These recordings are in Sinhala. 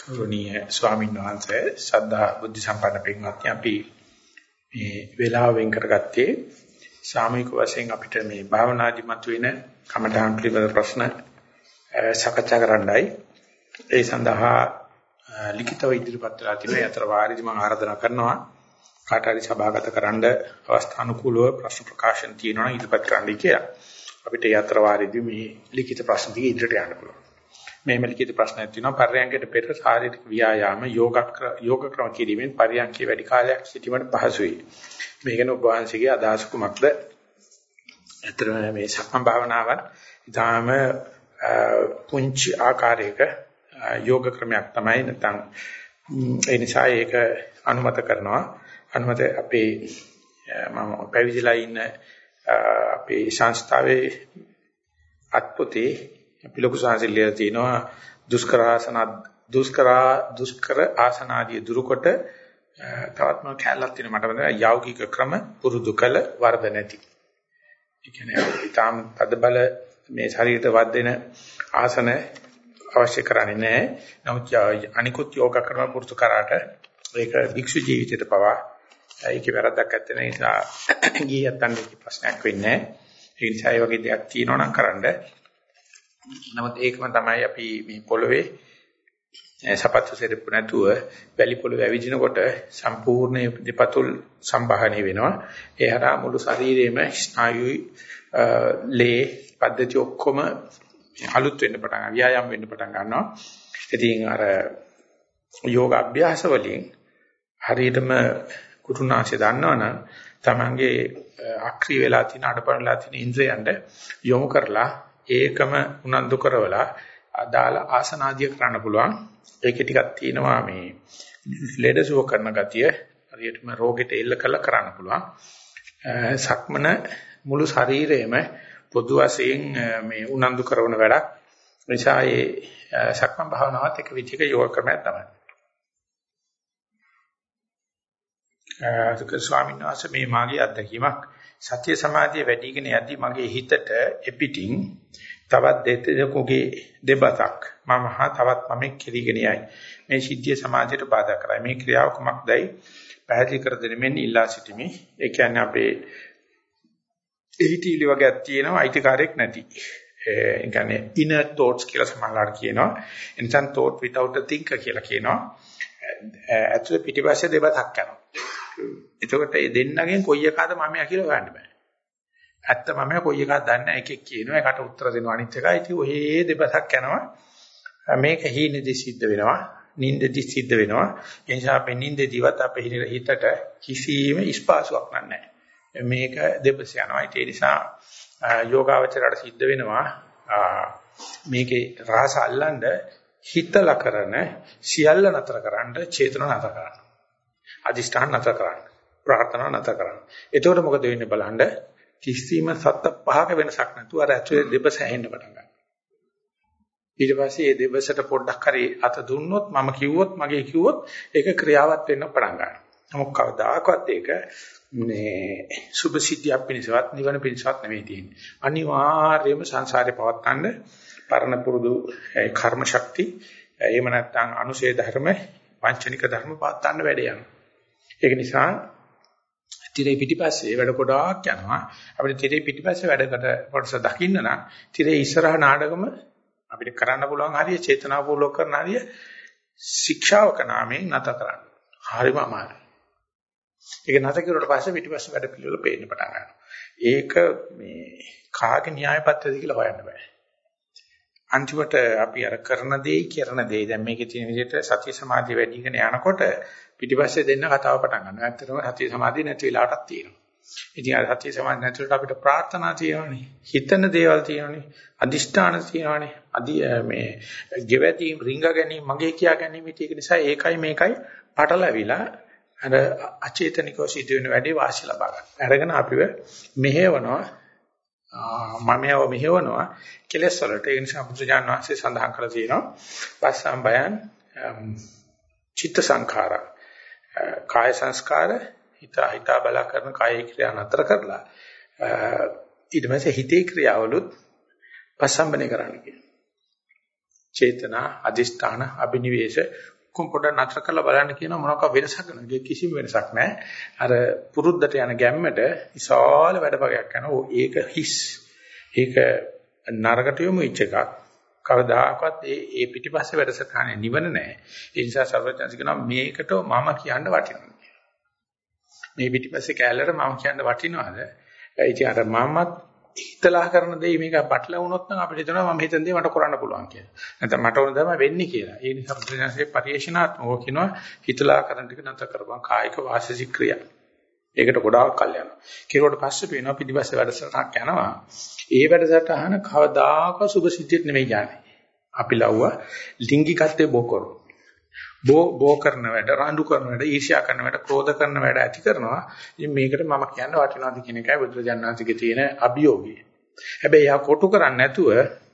ගෞරවනීය ස්වාමීන් වහන්සේ ශ්‍රද්ධා බුද්ධ සම්පන්න පින්වත්නි අපි මේ වේලාව වෙන් කරගත්තේ සාමූහික වශයෙන් අපිට මේ භාවනාදි මතුවෙන කමඨාන් පිළිබඳ ප්‍රශ්න සාකච්ඡා කරන්නයි ඒ සඳහා ලිඛිතව ඉදිරිපත් වෙලා තිබෙන අතර වාරයේදී මම ආරාධනා කරනවා කාට හරි සභාගත කරන්න අවස්ථානුකූලව ප්‍රශ්න ප්‍රකාශන තියෙනවා ඉදිරිපත් කරන්නයි කියලා. අපිට ඒ අතර වාරයේදී මේ ලිඛිත ප්‍රශ්න ටික ඉදිරියට යන්න පුළුවන්. මේ ලිඛිත ප්‍රශ්නයක් තියෙනවා පර්යංකයට පෙර ශාරීරික ව්‍යායාම යෝග ක්‍රම කිරීමෙන් පර්යංකයේ වැඩි කාලයක් සිටීමට පහසුයි. මේකන ඔබ වහන්සේගේ අදහස් කුමක්ද? අතර මේ සක්මන් භාවනාවන් ඊටාම පුංචි ආකාරයක යෝග ක්‍රමයක් තමයි නැත්නම් ඒ නිසා ඒක අනුමත කරනවා. අනුමත අපේ මම පැවිදිලා ඉන්න අපේ සංස්ථාවේ අත්පොතේ අපි ලොකු සංසිල්ලිය තියෙනවා දුෂ්කර ආසනාදී දුරුකොට තවත් මම කැලලක් තියෙනවා මට මතකයි යෞගික ක්‍රම පුරුදු කළ වර්ධ නැති. ඒ කියන්නේ ඊටාම් තදබල මේ ශරීරයට වදින ආසන අවශ්‍ය කරන්නේ නැහැ. නමුත් අනිකුත් යෝග ක්‍රම පුරුදු කරාට ඒක භික්ෂු ජීවිතයට පවා ඒකේ වැරද්දක් නැත්තේ නේ. ඒ නිසා ගියත් අන්නේ ප්‍රශ්නයක් වෙන්නේ නැහැ. ඒ නිසා ඒ වගේ දෙයක් තියෙනවා නම් කරන්න. නමුත් ඒකම තමයි අපි මේ පොළවේ සපත්තු සෙරප්පු නැතුව වැලි පොළවේ ඇවිදිනකොට සම්පූර්ණ දෙපතුල් සම්බාහණය වෙනවා. ඒ හරහා මුළු ශරීරයේම ස්නායුයි ලේ පද්ධති ඔක්කොම අලුත් වෙන්න පටන් ගන්නවා. ව්‍යායාම වෙන්න පටන් ගන්නවා. ඉතින් අර යෝග අභ්‍යාස වලින් හරියටම කුරුණාංශය දන්නවනම් තමන්ගේ අක්‍රිය වෙලා තියෙන අඩපණලා තියෙන ඉන්ද්‍රයන්ට යොමු කරලා ඒකම උනන්දු කරවලා අදාළ ආසනාදිය කරන්න පුළුවන්. ඒකේ ටිකක් තියෙනවා මේ ලෙඩසුව කරන ගතිය. හරියටම රෝගෙට එල්ල කළ කරන්න පුළුවන්. සක්මන මුළු ශරීරයේම පොදු වශයෙන් මේ උනන්දු කරන වැඩක්. නිසා ඒ සක්මන් භාවනාවත් එක විදිහක යෝග ක්‍රමයක් තමයි. ඒක ස්වාමීන් වහන්සේ මේ මාගේ අත්දැකීමක් සත්‍ය සමාධිය වැඩිගෙන යද්දී මගේ හිතට එපිටින් තවත් දෙතෙකුගේ දෙබතක් මම හා තවත් මම කිරීගෙන යයි. මේ සිද්ධිය සමාධියට බාධා කරයි. මේ ක්‍රියාව කුමක්දයි පැහැදිලි කර දෙනෙමින් ඉල්ලා සිටිමි. ඒ කියන්නේ අපේ හිතවිලි වගේක් තියෙනවා අයිතිකාරයක් නැති. ඒ කියන්නේ inner thoughts කියලා සමහරවල් කියනවා. එනිසා thought without a thinker කියලා කියනවා. ඇතුලේ පිටිපස්සේ දෙබතක් යනවා. එතකොට මේ දෙන්නගෙන් කොයි එකද මමයා කියලා හොයන්න බෑ. ඇත්ත මමයා කොයි එකක්ද දන්නේ නැහැ. එකෙක් කියනවා ඒකට උත්තර දෙනවා අනිත් එකයි. ඉතින් ඔහේ දෙබසක් යනවා. මේක හීනෙදි සිද්ධ වෙනවා. නිින්දෙදි සිද්ධ වෙනවා. ඒ නිසා අපේ නිින්දෙදිවත් අපේ හිතට කිසිම ස්පාසුවක් නැහැ. මේක දෙබස යනවා. ඒ නිසා යෝගාවචරයට සිද්ධ වෙනවා මේකේ රහස අල්ලන්න හිතලා කරන සියල්ල නතර කරන්න චේතන නතර කරන්න. අදිෂ්ඨාන නැත කරන්න. ප්‍රාර්ථනා නැත කරන්න. එතකොට මොකද වෙන්නේ බලන්න කිසිම සත්ත පහක වෙනසක් නැතුව අර ඇතුලේ දෙබස හැෙන්න පටන් ගන්නවා. ඊට පස්සේ මේ දෙබසට පොඩ්ඩක් හරි අත දුන්නොත් මම කිව්වොත් මගේ කිව්වොත් ඒක ක්‍රියාවත් වෙන්න පටන් ගන්නවා. නමුත් කවදාකවත් ඒක මේ සුභ සිද්ධියක් පිණිසවත් නිවන පිණිසවත් නෙවෙයි තියෙන්නේ. අනිවාර්යයෙන්ම සංසාරේ පවත්තන්න පරණ පුරුදු කර්ම ශක්ති එහෙම නැත්නම් අනුශේධ ධර්ම පංචනික ධර්ම පවත්තන්න වැඩ යනවා. ඒක නිසා තිරේ පිටිපස්සේ වැඩ ගොඩාක් යනවා. අපිට තිරේ පිටිපස්සේ වැඩකට කොටස දකින්න නම් තිරේ ඉස්සරහ නාඩගම අපිට කරන්න පුළුවන් හරිය චේතනාපූර්වක කරන හරිය ශික්ෂාවක නාමයෙන් නැත කරන්න. හරිම අමාරුයි. ඒක නැත කිරුවට පස්සේ පිටිපස්සේ වැඩ පිළිවෙල පේන්න පටන් ගන්නවා. ඒක මේ කාගේ න්‍යාය පත්‍රද කියලා හොයන්න බෑ. අන්තිමට අපි අර කරන දේ දැන් මේකේ තියෙන විදිහට සතිය සමාධිය වැඩිගෙන යනකොට පිටිපස්සේ දෙන්න කතාව පටන් ගන්නවා. ඇත්තටම සතිය සමාධිය නැති වෙලාවටත් තියෙනවා. ඉතින් අර සතිය සමාධිය නැතිවට අපිට ප්‍රාර්ථනා තියෙනවානේ. හිතන දේවල් තියෙනවානේ. අදිෂ්ඨාන තියෙනවානේ. මේ ගෙවැදීම් රිංග ගැනීම මගේ කියා ගැනීම ඒක නිසා ඒකයි මේකයි පටලවිලා අර අචේතනිකව සිදුවෙන වැඩේ වාසිය ලබා ගන්න. අරගෙන අපිව මෙහෙවනවා මමයව මෙහෙවනවා කෙලස් වලට. ඒ නිසා බුදුජාන විශ්ේ සඳහන් කරලා තියෙනවා පස්සම් බයං චිත්ත සංඛාරා කාය සංස්කාර හිතා බලා කරන කාය ක්‍රියා නතර කරලා ඊට පස්සේ හිතේ ක්‍රියාවලුත් පස්සම්බනේ කරන්න කියනවා. චේතනා, අදිෂ්ඨාන, අභිනිවේෂ පොඩ්ඩක් නතර කරලා බලන්න කියනවා මොනවාක වෙනසක් නැහැ. කිසිම වෙනසක් නැහැ. අර පුරුද්දට යන ගැම්මට විශාල වැඩපගයක් යනවා. ඒක හිස්. ඒක නරකට යොමු වෙච්ච එකක්. කවදාකවත් ඒ පිටිපස්සේ වැඩසටහනේ නිවන නැහැ. ඒ නිසා සර්වඥාන්සේ කියනවා මේකට මම කියන්න වටිනවා. මේ පිටිපස්සේ කැලලට මම කියන්න වටිනවද? ඒ කියන්නේ මමත් හිතලා කරන දේ මේක පටල වුණොත් නම් අපිට හිතනවා මම හිතන දේ මට කරන්න පුළුවන් කියලා. නැත්නම් මට ඕන දේ වෙන්නේ කියලා. ඒ නිසා බුදුසසුනේ පරිේශනාත්මකව කියනවා හිතලා කරන ටික නැතර කරපන් කායික වාචික ක්‍රියා. ඒකට ගොඩාක් කල් යනවා. කිරුවට පස්සේ පේනවා පිටිපස්සේ වැඩසටහනක් යනවා. ඒ වැඩසටහන කවදාකවත් සුභ සිද්ධියක් නෙමෙයි යන්නේ. අපි ලව්වා ලිංගිකත්වයේ බෝ කරනවා. බෝ කරන වැඩ, රණ්ඩු කරන වැඩ, ඊර්ෂ්‍යා කරන වැඩ, ක්‍රෝධ කරන වැඩ ඇති කරනවා. ඉතින් මේකට මම කියන්න වටිනවද කියන එකයි බුදුරජාණන් වහන්සේගේ තියෙන අභියෝගය. හැබැයි යා කොටු කරන්නේ නැතුව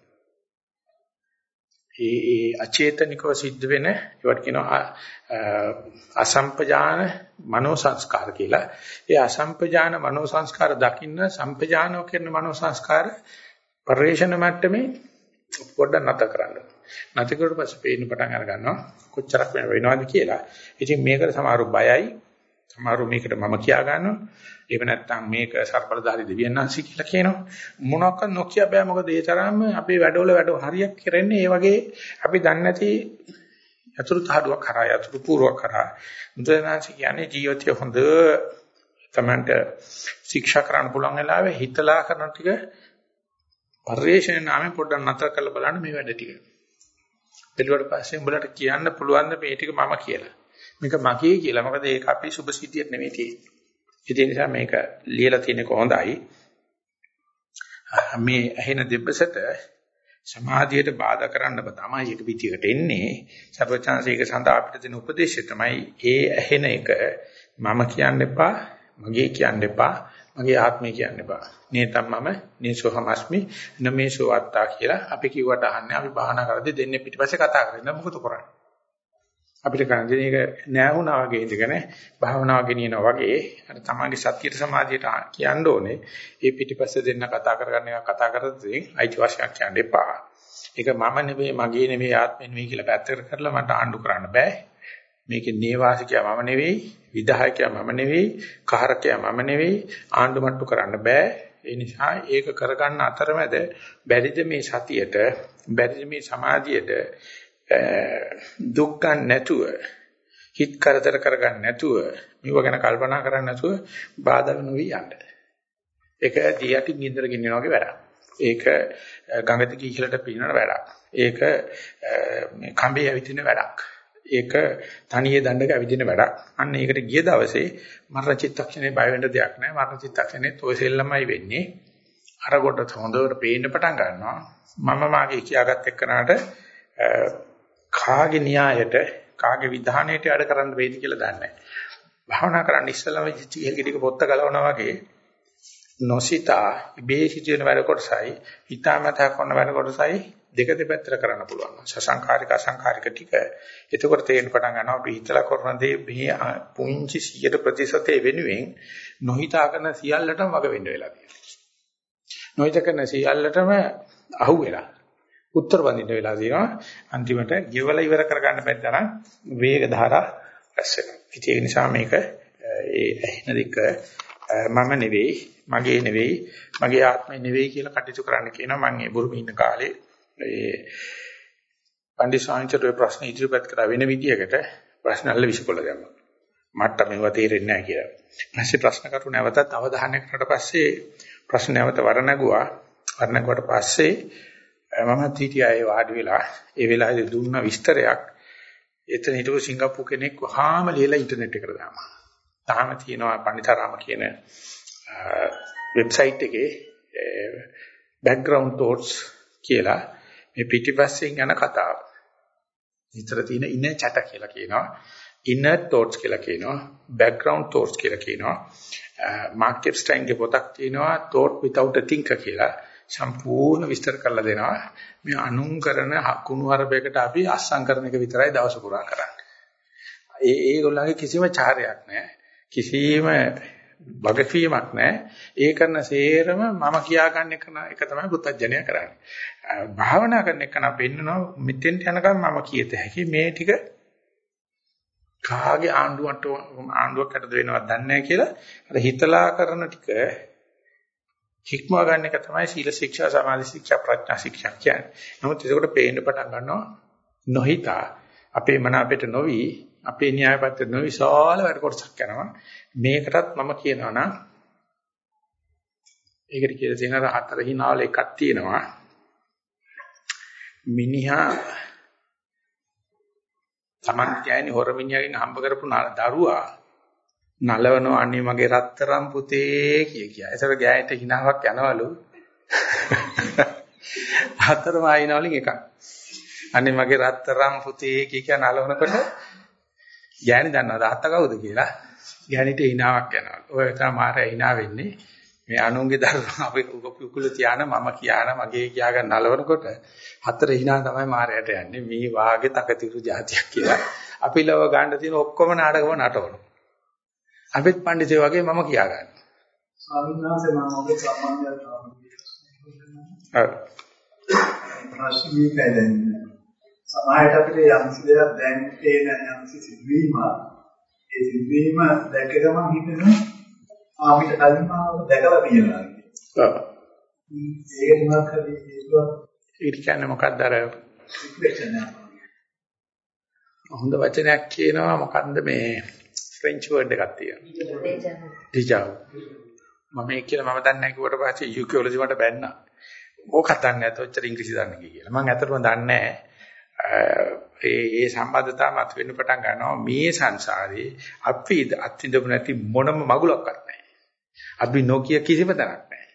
ඒ අචේතනිකව සිද්ධ වෙන ඒවට කියනවා අසම්පජාන මනෝ සංස්කාර කියලා. ඒ අසම්පජාන මනෝ සංස්කාර දකින්න සම්පජානව කියන මනෝ සංස්කාර පරිේශන මට්ටමේ පොඩ්ඩක් නැත කරන්න. නැති කරුවට පස්සේ පේන්න පටන් අර ගන්නවා කොච්චරක් වෙනවද කියලා. ඉතින් මේකට සමහරු බයයි. සමහරු මේකට මම කියා ගන්නවා. එහෙම නැත්නම් මේක සර්පලධාරී දෙවියන්වන්සි කියලා කියනවා. මොනවාක්වත් නොකිය බෑ මොකද ඒ තරම්ම අපේ වැඩවල හරියක් කරන්නේ ඒ වගේ අපි දන්නේ නැති යතුරු තහඩුවක් කරා යතුරු පුරවක් කරා. මුද්‍රණාංශ කියන්නේ ජීවිතය හොඳ තමන්ට ශික්ෂා කරන්න පුළුවන් වෙලාවේ හිතලා කරන ටික පරිේශන නාමයෙන් පොඩ්ඩක් නතර කරලා බලන්න මේ වැඩ ටික. ඊට පස්සේ උඹලට කියන්න පුළුවන් මේ ටික මම කියලා. මේක මගේ කියලා. මොකද ඒක අපේ සුභ සිද්ධියක් නෙමෙයි තියෙන්නේ. ඒ නිසා මේක ලියලා තියෙන්නේ කොහොඳයි. මේ ඇහෙන දෙබ්බසට සමාධියට බාධා කරන්න තමයි ඒක පිටියකට එන්නේ. සර්වචන්සේක සඳහා අපිට දෙන උපදේශය තමයි ඒ ඇහෙන එක මම කියන්න එපා, මගේ කියන්න එපා, මගේ ආත්මය කියන්න එපා. නේතම්මම නේසෝහමස්මි නමේසෝ අත්තා කියලා අපි කිව්වට අහන්නේ අපි භාවනා කරද්දී දෙන්නේ පිටිපස්සේ කතා කරන්නේ මොකද කරන්නේ? අපිට කරන්නේ ඒක නෑ වුණා වගේ ඉඳගෙන භාවනාව ගෙනියනවා වගේ අර තමන්ගේ සත්‍යයට සමාධියට කියන්න ඕනේ. ඒ පිටිපස්සේ දෙන්න කතා කරගන්න එක කතා කරද්දී අයිතිවාසිකම් කියන්න එපා. ඒක මම නෙවෙයි, මගේ නෙවෙයි, ආත්මෙ නෙවෙයි කියලා පැත්තකට කරලා මට ආණ්ඩු කරන්න බෑ. මේකේ නේවාසිකයා මම නෙවෙයි, විධායකයා මම නෙවෙයි, කාරකයා මම නෙවෙයි, ආණ්ඩු මට්ටු කරන්න බෑ. ඒ නිසා ඒක කරගන්න අතරමැද බැරිද මේ සතියට, බැරිද මේ සමාධියට දුක් ගන්න නැතුව, හිත කරදර කරගන්න නැතුව, මේව ගැන කල්පනා කරන්නේ නැතුව බාධා නොවි යන්න. ඒක දියටින් ගින්දර ගෙනියනවා වගේ වැඩක්. ඒක ගඟ දිගේ ඉහළට පිනන වැඩක්. ඒක මේ කඹේ ඇවිදින වැඩක්. ඒක තනියේ දණ්ඩක ඇවිදින වැඩක්. අන්න ඒකට ගිය දවසේ මරණ චිත්තක්ෂණේ බය වෙන්න දෙයක් නැහැ. මරණ චිත්තක්ෂණේ toy සෙල්ලමයි වෙන්නේ. අර කොට හොඳට පේන්න පටන් ගන්නවා. මම මාගේ කියාගත් එක්කනට කාගේ න්‍යායට කාගේ විධානයට වැඩ කරන්න වේද කියලා දන්නේ නැහැ. භාවනා කරන්න ඉස්සෙල්ලාම ජීවිතේ ටික පොත්ත ගලවනවා වගේ නොසිතා ඉබේ සිදුවෙන වැඩ කොටසයි හිතාමතා කරන වැඩ කොටසයි දෙක දෙපැත්තට කරන්න පුළුවන්. සසංකාරික අසංකාරික ටික. එතකොට තේරෙන පටන් ගන්නවා අපි හිතලා කරන දේ මේ පුංචි 100% වෙනුවෙන් නොහිතා කරන සියල්ලටම වග වෙන්න වෙලා තියෙනවා. නොහිතා කරන සියල්ලටම අහු වෙලා උත්තර වඳින්න වෙලා තියෙනවා. අන්තිමට ගෙවල ඉවර කරගන්න බැරි තරම් වේග ධාරා රැස් වෙනවා. ඒ නිසා මේක ඒ ඇහෙන දෙක මම නෙවෙයි, මගේ නෙවෙයි, මගේ ආත්මය නෙවෙයි කියලා කටයුතු කරන්න කියනවා. මම මේ බුරුමේ ඉන්න කාලේ ඒ පණ්ඩිත සාංචරේ ප්‍රශ්න ඉදිරිපත් කරා වෙන විදියකට ප්‍රශ්න අල්ල විසකොල දැම්මා. මට මේව තේරෙන්නේ නැහැ කියලා. ඊපස්සේ ප්‍රශ්න කරු නැවතත් අවධානය කරලා පස්සේ ප්‍රශ්න නැවත වර්ණගුවා. වර්ණගුවට පස්සේ මම හිටියා වාඩි වෙලා ඒ වෙලාවේ දුන්න විස්තරයක් එතන හිටපු සිංගප්පූ කෙනෙක් වහාම ලියලා ඉන්ටර්නෙට් එකට දානවා. තාම තියෙනවා පණිතරාම කියන වෙබ්සයිට් එකේ background thoughts කියලා මේ පිටිපස්සෙන් යන කතාව. විතර තියෙන inner chatter කියලා කියනවා. inner thoughts කියලා කියනවා. background thoughts කියලා කියනවා. මාක් කෙප්ස්ටයින්ගේ පොතක් තියෙනවා thought without a thinker කියලා. සම්පූර්ණ විස්තර කරලා දෙනවා. මේ අනුන් කරන කුණු හරපයකට අපි අස්සම් කරන එක විතරයි දවස පුරා කරන්නේ. ඒගොල්ලන්ගේ කිසිම චාරයක් නැහැ. කිසිම වගකීමක් නැහැ. ඒ කරන සේරම මම කියාගන්න එක තමයි පුත්තජනය කරන්නේ. භාවනා කරන එක නම් පෙන්නනවා මෙතෙන්ට යනකම් මම කියත හැකි මේ ටික කාගේ ආණ්ඩුවකට වෙනවද දන්නේ නැහැ කියලා අර හිතලා කරන ටික හික්මවා ගන්න එක තමයි සීල ශික්ෂා, සමාධි ශික්ෂා, ප්‍රඥා ශික්ෂා කියන්නේ. නමුත් ඒකට පේන්න පටන් ගන්නවා නොහිතා අපේ මන අපිට නොවි අපේ න්‍යාය පත්‍ර නොවිශාල වැඩ කොටසක් කරනවා. මේකටත් මම කියනවා නම් ඒකට කියලා තියෙන හතර හිනාවල එකක් තියෙනවා. මිනිහා Taman කියන්නේ හොර මිනිහගෙන් හම්බ කරපු දරුවා නලවනවා අනේ මගේ රත්තරන් පුතේ කිය. ඒසර ගෑයට හිනාවක් යනවලු. හතරම ආයිනවලින් එකක්. අනේ මගේ රත්තරන් පුතේ කිය නලවනකොට ගෑණි දන්නවද අත්ත කවුද කියලා? ගෑණිට හිනාවක් යනවලු. ඔය තමයි මාරයා හිනා වෙන්නේ. මේ අනුන්ගේ දරුවා අපි උකුල තියාන මම කියාන මගේ කියාගෙන නලවනකොට හතර හිනා තමයි මාරයට යන්නේ. මේ වාගේ තකතිරු જાතියක් කියලා. අපි ලව ගන්න තියෙන ඔක්කොම නාටකම නටවනවා. අපිත් පඬිතේ වගේ මම කියා ගන්න. ස්වාමීන් වහන්සේ මම ඔබේ සම්බන්ධයක් ප්‍රශ්නේ දැන් සමාජයට අපිට යම් සිදයක් දැන් තේන යම් සිදුවීම ඒ සිදුවීම දැක ගමන් හිතෙනවා අපිට කලින් මම දැකලා තියෙනවා. ඔව්. ඒක මොකක්ද ඒක කියන්නේ මොකක්ද අර රිෆ්ලෙක්ෂන් එක. හොඳ වචනයක් කියනවා මොකන්ද මේ ෆ්‍රෙන්ච් වර්ඩ් එකක් තියෙනවා. ඩිජාව්. මම ඒක කියලා මම දන්නේ නැහැ කිව්වට පස්සේ යුකියොලොජි මට බැන්නා. ඕක දන්නේ නැත්නම් ඔච්චර ඉංග්‍රීසි දන්නේ කියලා. මම ඇත්තටම දන්නේ නැහැ. ඒ සම්බන්ධතාව මත වෙන්න පටන් ගන්නවා මේ සංසාරේ අපි අත්විඳපු නැති මොනම මගුලක්වත් නැහැ. අපි නොකිය කිසිම තැනක් නැහැ.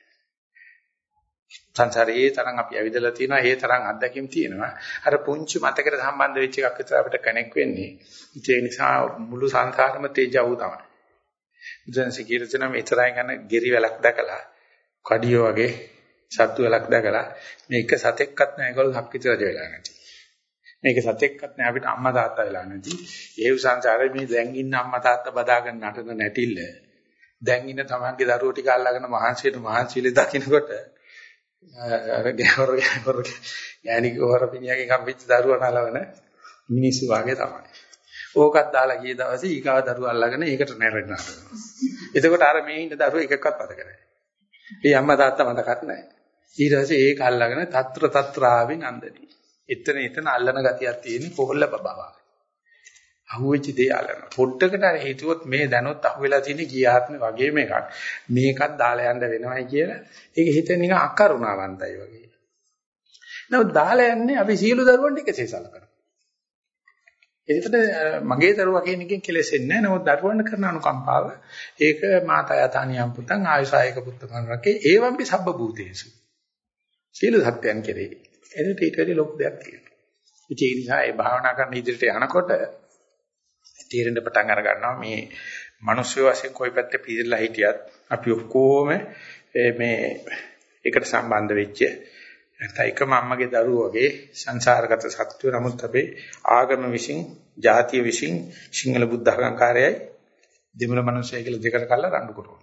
සංසාරේ තරම් අපි ඇවිදලා තියෙනවා, ඒ තරම් අත්දැකීම් තියෙනවා. අර පුංචි මතකයට සම්බන්ධ වෙච්ච එකක් විතර අපිට කනෙක්ට් වෙන්නේ. ඒ නිසා මුළු සංසාරෙම තේජව තමයි. දැන් සිකීරතන මෙතරයි ගන්න ගෙරි වැලක් දැකලා, කඩියෝ වගේ සත්තු වැලක් දැකලා මේක සතෙක්වත් නැහැ ඒගොල්ලෝ හක්කිත රජ වෙලා නැති. මේක සතෙක්වත් නැහැ අපිට අම්මා තාත්තා වෙලා නැති. ඒ සංසාරේ මේ දැන් ඉන්න අම්මා තාත්තා බදාගෙන නටන නැටිල්ල. දැන් ඉන්න තමන්ගේ දරුවෝ ටික අල්ලගෙන මහන්සියලේ දකින්නකොට අර ගෑණික හොරපිනියගේ කම්පිච්ච දරුවා නලවන මිනිස්සු වාගේ තමයි. ඕකත් දාලා ගිය දවසේ ඊගාව දරුවා අල්ලගෙන ඒකට නැරෙනවා. එතකොට අර මේ ඉන්න දරුවෝ එකක්වත් මතක නැහැ. ඒ අම්මා තාත්තා මතකත් නැහැ. ඊට පස්සේ ඒක අල්ලගෙන తත්‍රාවෙන් අන්දනි. එතන අල්ලන ගතියක් තියෙන කොහොල්ල බබාවා. අහුවෙච්ච දේ අල්ලන. පොඩ්ඩකට අර හිතුවොත් මේ දැනොත් අහුවෙලා තියෙන ගියාත්මේ වගේම එකක්. මේකත් දාලා යන්න වෙනවයි කියලා. ඒක හිතෙන් නිකන් අකරුණාවන්තයි වගේ. නමුත් දාලා යන්නේ අපි සියලු දරුවන්ට එකසේ සලකනවා. ඒකට මගේ දරුවා කියන එකෙන් කෙලෙසෙන්නේ නැහැ. නමුත් දරුවන්ට කරන අනුකම්පාව ඒක මාතා යතානියම් පුතං ආයසායක පුත්තමනරකේ ඒවම්පි සබ්බ භූතේසු. සියලු සත්‍යයන් කෙරෙහි. එදිට ඊට වැඩි ලොකු දෙයක් තියෙනවා. ඒ නිසා ඒ භාවනා කරන ඉදිරියට යනකොට තීරණ පටන් අර ගන්නවා මේ මිනිස්සු වශයෙන් කොයි පැත්තේ පිළිලා හිටියත් අපි ඔක්කොම මේ එකට සම්බන්ධ වෙච්ච නැත්නම් එකම අම්මගේ දරුවෝ වගේ සංසාරගත සත්‍යෝ. නමුත් අපේ ආගම විසින්, ජාතිය විසින් සිංහල බුද්ධ අහංකාරයයි දෙමළ මිනිස්සයි කියලා දෙකට කල්ලා රණ්ඩු කරනවා.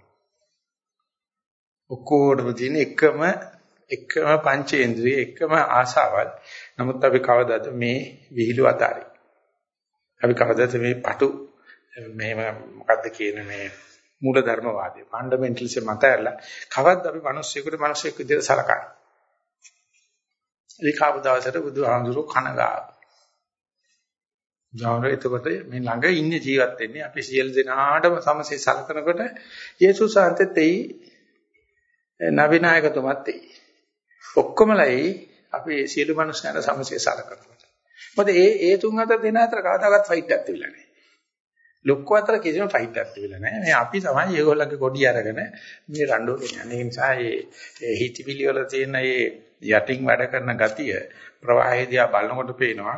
ඔක්කොටම තියෙන එකම පංචේන්ද්‍රිය, එකම ආසාවල්. නමුත් අපි කවදාද මේ විහිළු අතාරින්? අපි කවදාද මේ පටු මේ මොකද්ද කියන මේ මූල ධර්මවාදී ෆන්ඩමෙන්ටල්ස් මතයලා කවද්ද අපි මිනිස්සෙක් විදිහට සලකන්නේ? ඒ කවදාසට බුදුහාමුදුරුවෝ කනගාව. ජානර එතකොට මේ ළඟ ඉන්නේ ජීවත් වෙන්නේ අපි සියලු දෙනාටම සමසේ සලකනකොට යේසුස් වහන්සේත් එයි නවීනායකතුමත් එයි. ඔක්කොමලයි අපි සියලු මනුස්සයන්ට සමසේ සලකනවා. මොකද ඒ තුන් හතර දෙනා අතර කවදාකවත් ෆයිට් එකක් තිබිලා නැහැ. ලොක්කෝ අතර කිසිම ෆයිට් එකක් තිබිලා නැහැ. මේ අපි තමයි ඒගොල්ලන්ගේ කොඩි අරගෙන මේ රණ්ඩුව ගෙනියන්නේ. ඒ නිසා මේ හිතවිලි වල තියෙන මේ යටින් වැඩ කරන ගතිය ප්‍රවාහයේදී බලනකොට පේනවා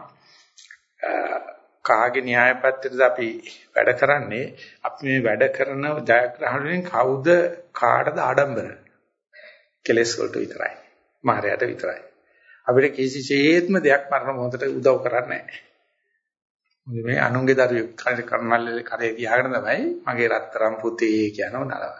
කාගේ න්‍යාය පත්‍රයද අපි වැඩ කරන්නේ. අපි මේ වැඩ කරන ජයග්‍රහණයෙන් කවුද කාටද ආඩම්බර? කෙලස් වලට විතරයි. මායයට විතරයි. අපිට කිසිසේත්ම දෙයක් මරණ මොහොතට උදව් කරන්නේ නැහැ. මොකද මේ අනුන්ගේ දරුවෙක් කර්මල්ලේ කරේ තියාගෙන තමයි මගේ රත්තරන් පුතේ කියනව නලවන්නේ.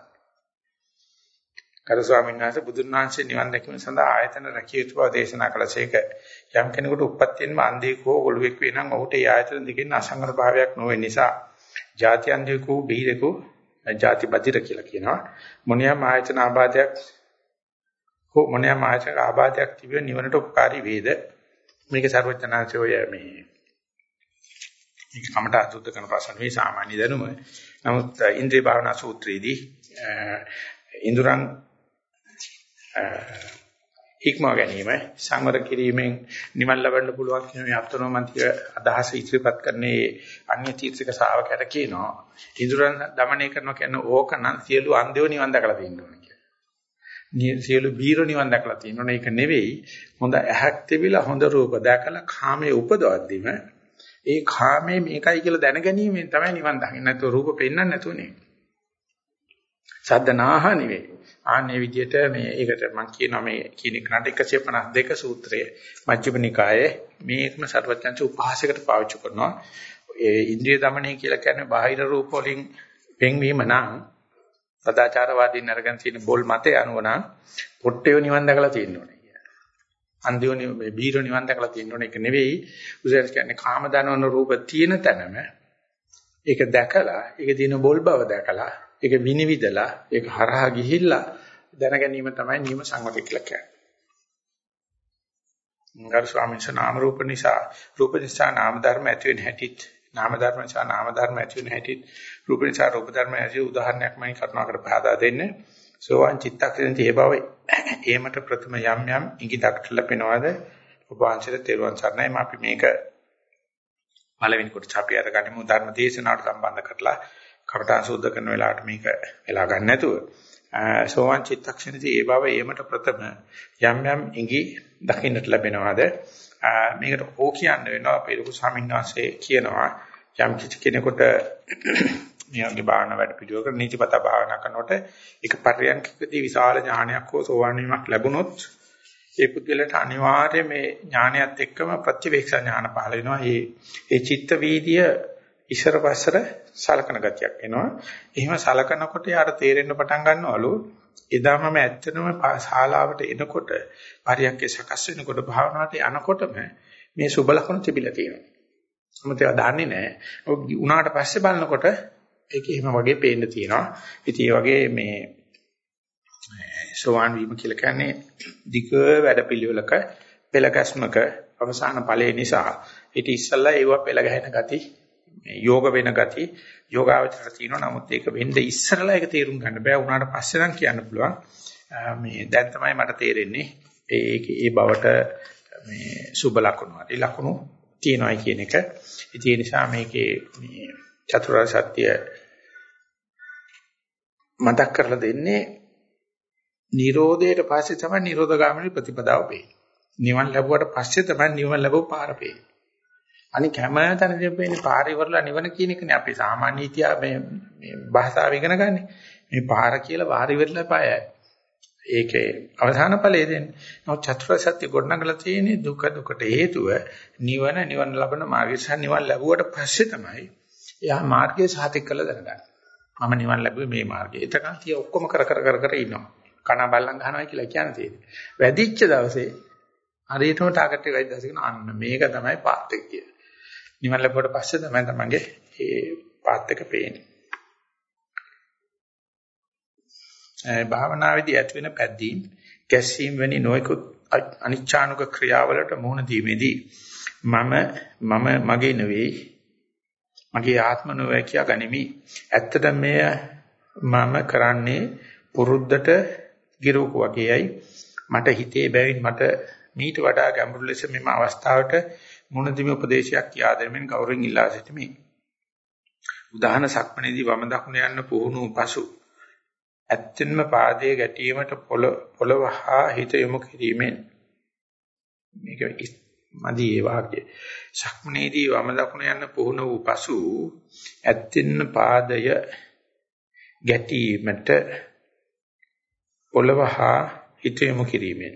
කරු ස්වාමීන් වහන්සේ බුදුන් වහන්සේ නිවන් දැකීම සඳහා ආයතන රැකිය යුතු බව දේශනා කළසේක. යම් කෙනෙකුට උප්පත්තියෙන්ම අන්ධයෙක් හෝ ඔළුවෙක් වේ නම් ඔහුට ඒ ආයතන දෙකෙන් අසංගත භාවයක් නොවේ නිසා ಜಾති අන්ධයෙකු බීරෙකු ಜಾති බදිර කියලා කියනවා. මොනියම් ආයතන ආබාධයක් තිබෙන නිවනට උපකාරී වේද? මේක සර්වඥාන්සේ ඔය මේ කමට අසුද්ධ කරන ප්‍රශ්න මේ සාමාන්‍ය දැනුම. නමුත් ඉන්ද්‍රිය භාවනා සූත්‍රයේදී ඉන්ද්‍රයන් ඉක්මව ගැනීම සංවර කිරීමෙන් නිවන් ලබන්න පුළුවන් කියන මේ අත්නෝමන්තිය අදහස ඉදිරිපත් කරන්නේ අන්‍ය තීර්ථක ශ්‍රාවකයට කියනවා. ඉන්ද්‍රයන් দমনය කරනවා කියන්නේ ඕකනම් සියලු අන්ධයෝ නිවන් දැකලා තියෙන්න ඕනේ කියලා. සියලු බීරෝ නිවන් දැකලා තියෙන්න ඕනේ. ඒක නෙවෙයි හොඳ ඇහක් තිබිලා හොඳ රූප දැකලා කාමයේ උපදවද්දිම ඒ කාමයේ මේකයි කියලා දැනගැනීමෙන් තමයි නිවන් දකින්නේ. නැත්නම් රූප පෙන්වන්න නැතුව නෙවෙයි. සද්දනාහ නෙවෙයි. ආන්නේ විදිහට මේ ඒකට මම කියනවා මේ කියන එකට 152 සූත්‍රයේ මජ්ක්‍ධිම නිකායේ මේකම සර්වඥාන්සේ උපහාසයකට පාවිච්චි කරනවා. ඒ ඉන්ද්‍රිය দমনය කියලා කියන්නේ බාහිර රූප වලින් වෙන්වීම නම් සදාචාරවාදීන් අරගෙන තියෙන බොල් මතය අනුව නම් පොට්ටේ නිවන් දැකලා තියෙන්න ඕනේ කියලා. අන්ධයෝ මේ බීරෝ නිවන් දැකලා තියෙන්න ඕනේ. ඒක නෙවෙයි. උසස් කියන්නේ කාම දනවන රූප තියෙන තැනම ඒක දැකලා ඒක තියෙන බොල් බව දැකලා ඒක විනිවිදලා ඒක හරහා ගිහිල්ලා දැන ගැනීම තමයි නියම සංවරය කියලා කියන්නේ. ගරු ස්වාමීන් වහන්සේ නාම රූප නිසා රූප නිසා නාම ධර්ම ඇති වෙන හැටිත් නාම ධර්ම නිසා නාම ධර්ම ඇති වෙන හැටිත් රූප නිසා රූප ධර්ම ඇති උදාහරණයක් මම කරුණාකර පහදා දෙන්නේ. සෝවාන් චිත්තක්ෂණති ඒ බව ඒමට ප්‍රථම යම් යම් ඉඟිදක්ට ලැබෙනවාද ඔබ වහන්සේට තෙරුවන් සරණයි. අපි මේක පළවෙනි කොටස අපි අරගනිමු ධර්ම දේශනාවට සම්බන්ධ කරලා කවටා සූද්ධ කරන වෙලාවට මේක වෙලා ගන්න නැතුව සෝවාන් චිත්තක්ෂණදී ඒ බව ඒමට ප්‍රථම යම් යම් ඉඟි දකින්නට ලැබෙනවාද මේකට ඕ කියන්න වෙනවා. අපේ ලොකු ස්වාමීන් වහන්සේ කියනවා යම් කිසි කෙනෙකුට මේ වගේ භාවනා වැඩ පිළිවෙලක නීතිපත භාවනා කරනකොට එක පරියන්කදී විශාල ඥානයක් හෝ සෝවාන් වීමක් ලැබුණොත් ඒ පුද්ගලයාට අනිවාර්යයෙන් මේ ඥානයත් එක්කම ප්‍රතිවේක්ෂා ඥාන පහළ වෙනවා. ඒ චිත්ත වීදිය ඉස්සර පස්සර සලකන ගතියක් එනවා. එහෙම සලකනකොට යාට තේරෙන්න පටන් ගන්නවලු එදා මම ඇත්තටම ශාලාවට එනකොට පරියන්කේ සකස් වෙනකොට භාවනාවට යනකොටම මේ සුබ ලක්ෂණ තිබිලා තියෙනවා. මොකද ඒවා දන්නේ නැහැ. ඔය උනාට පස්සේ බලනකොට ඒක එහෙම වගේ පේන්න තියෙනවා. ඉතින් ඒ වගේ මේ සෝවාන් වීම කියලා කියන්නේ ධික වැඩපිළිවෙලක පෙළගැස්මක අවසාන ඵලයේ නිසා ඊට ඉස්සල්ලා ඒව පෙළ ගැහෙන ගති යෝග වෙන ගති යෝගාවචර තියෙනවා. නමුත් ඒක වෙන්නේ ඉස්සරලා ඒක තේරුම් ගන්න බෑ. උනාට පස්සේ නම් කියන්න පුළුවන්. මේ දැන් තමයි මට තේරෙන්නේ ඒ බවට මේ සුබ ලකුණු හරි ලකුණු තියෙනවායි කියන එක. ඒ නිසා මේකේ මේ චතුරාර්ය සත්‍ය මතක් කරලා දෙන්නේ නිරෝධයට පස්සේ තමයි නිරෝධගාමිනී ප්‍රතිපදාව වෙන්නේ. නිවන් ලැබුවට පස්සේ තමයි නිවන් ලැබුව පාර වෙන්නේ. අනික හැමතැනදීම වෙන්නේ පාර ඉවරලා නිවන කියන එකනේ අපි සාමාන්‍ය ඉතිහා මේ භාෂාව ඉගෙන ගන්න. මේ පාර කියලා පාර ඉවරලා පායයි. ඒකේ අවසාන ඵලය දෙන්නේ. නමුත් චතුරාර්ය සත්‍ය ගොඩනගලා තියෙන්නේ දුකට හේතුව නිවන ලබන මාර්ගය සහ නිවන් ලැබුවට පස්සේ තමයි එයා මාර්ගය සාතික කරලා දැනගන්නේ. මම නිවන් ලැබුවේ මේ මාර්ගය. එතකන් තිය ඔක්කොම කර ඉන්නවා. කන බල්ලන් ගහනවා කියලා කියන්නේ තියෙන්නේ. වැඩිච්ච දවසේ හරියටම ටාගට් එක වැඩි දවසකින් අන්න මේක තමයි පාත් එක කියන්නේ. නිවන් ලැබුවට පස්සේ තමයි තමන්ගේ මේ පාත් එක පේන්නේ. භාවනාවේදී ඇති වෙන පැද්දීම්, කැස්සීම් වැනි නොයෙකුත් අනිච්ඡානුක ක්‍රියාවලට මුහුණ දීමේදී මගේ නෙවෙයි මගේ ආත්ම නොවේ කියා ගනිමි. ඇත්තටම මෙය මම කරන්නේ පුරුද්දට ගිරුවක වගේයි. මට හිතේ බැවින් මට මීට වඩා ගැඹුරු ලෙස මෙම අවස්ථාවට මුහුණ දීමේ උපදේශයක් කියා දෙමින් ගෞරවයෙන් ඉල්ලා සිටිමි. උදාහරණ සක්මණේදී වම දකුණ යන්න පුහුණු පසු ඇත්තෙන්ම පාදයේ ගැටීමට පොළව හා හිත යොමු කිරීමෙන් මේක මදි ඒ වාක්‍යය. සක්මණේදී වම දකුණ යන්න පුහුණු වූ පසු ඇත්තෙන්ම පාදය ගැටීමට පොළව හා හිත යොමු කිරීමෙන්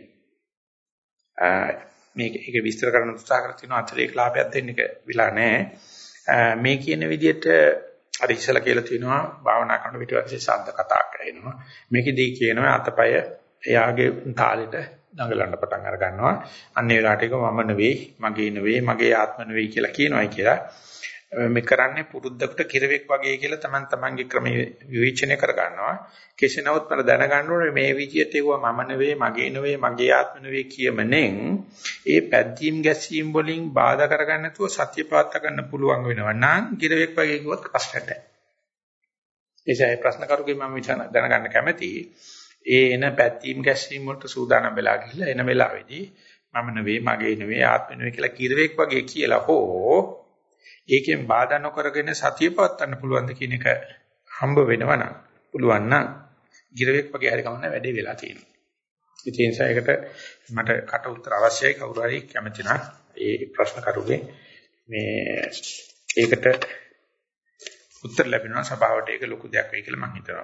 මේක විස්තර කරන්න උත්සාහ කරලා තිනවා. අතරේ ක්ලාපයක් දෙන්න එක විලා නැහැ. මේ කියන විදිහට අර ඉස්සලා කියලා තිනවා භාවනා කරන විට පස්සේ ශබ්ද කතා කරනවා. මේකෙදී කියනවා අතපය එයාගේ තාලෙට දඟලන්න පටන් අර ගන්නවා. අන්න ඒ වෙලාවට එක මම නෙවෙයි, මගේ නෙවෙයි, මගේ ආත්ම නෙවෙයි කියලා කියනවායි කියලා. මේ කරන්නේ පුරුද්දකට කිරවෙක් වගේ කියලා තමන්ගේ ක්‍රමයේ විවේචනය කර ගන්නවා. කෙසේ නමුත් මම දැනගන්න ඕනේ මේ විදියට ඒවා මම නෙවෙයි, මගේ නෙවෙයි, මගේ ආත්ම නෙවෙයි කියමනෙන් ඒ පැද්දීම් ගැසීම් වලින් බාධා කරගන්න නැතුව සත්‍ය පාත්ත ගන්න පුළුවන් වෙනවා. නම් කිරවෙක් වගේ කිව්වොත් ප්‍රශ්නයක් නැහැ. ඒසයි ප්‍රශ්න කරුගේ මම දැනගන්න කැමතියි. ඒ එන පැද්දීම් ගැසීම් වලට සූදානම් වෙලා ගිහිල්ලා එන වෙලාවේදී මම නෙවෙයි, මගේ නෙවෙයි, ආත්ම නෙවෙයි කියලා කිරවෙක් වගේ කියලා හෝ ඒකෙන් බාධා නොකරගෙන සතිය පවත්වන්න පුළුවන් ද කියන එක හම්බ වෙනවා නම් පුළුවන් නම් ගිරවෙක් වගේ හරි කමන්න වැඩේ වෙලා තියෙනවා. ඒ නිසා ඒකට මට කට උත්තර අවශ්‍යයි. කවුරු හරි කැමති නම් ඒ ප්‍රශ්න කරුගේ ඒකට උත්තර ලැබෙනවා සභාවට ඒක ලොකු දෙයක් වෙයි කියලා මම හිතනවා.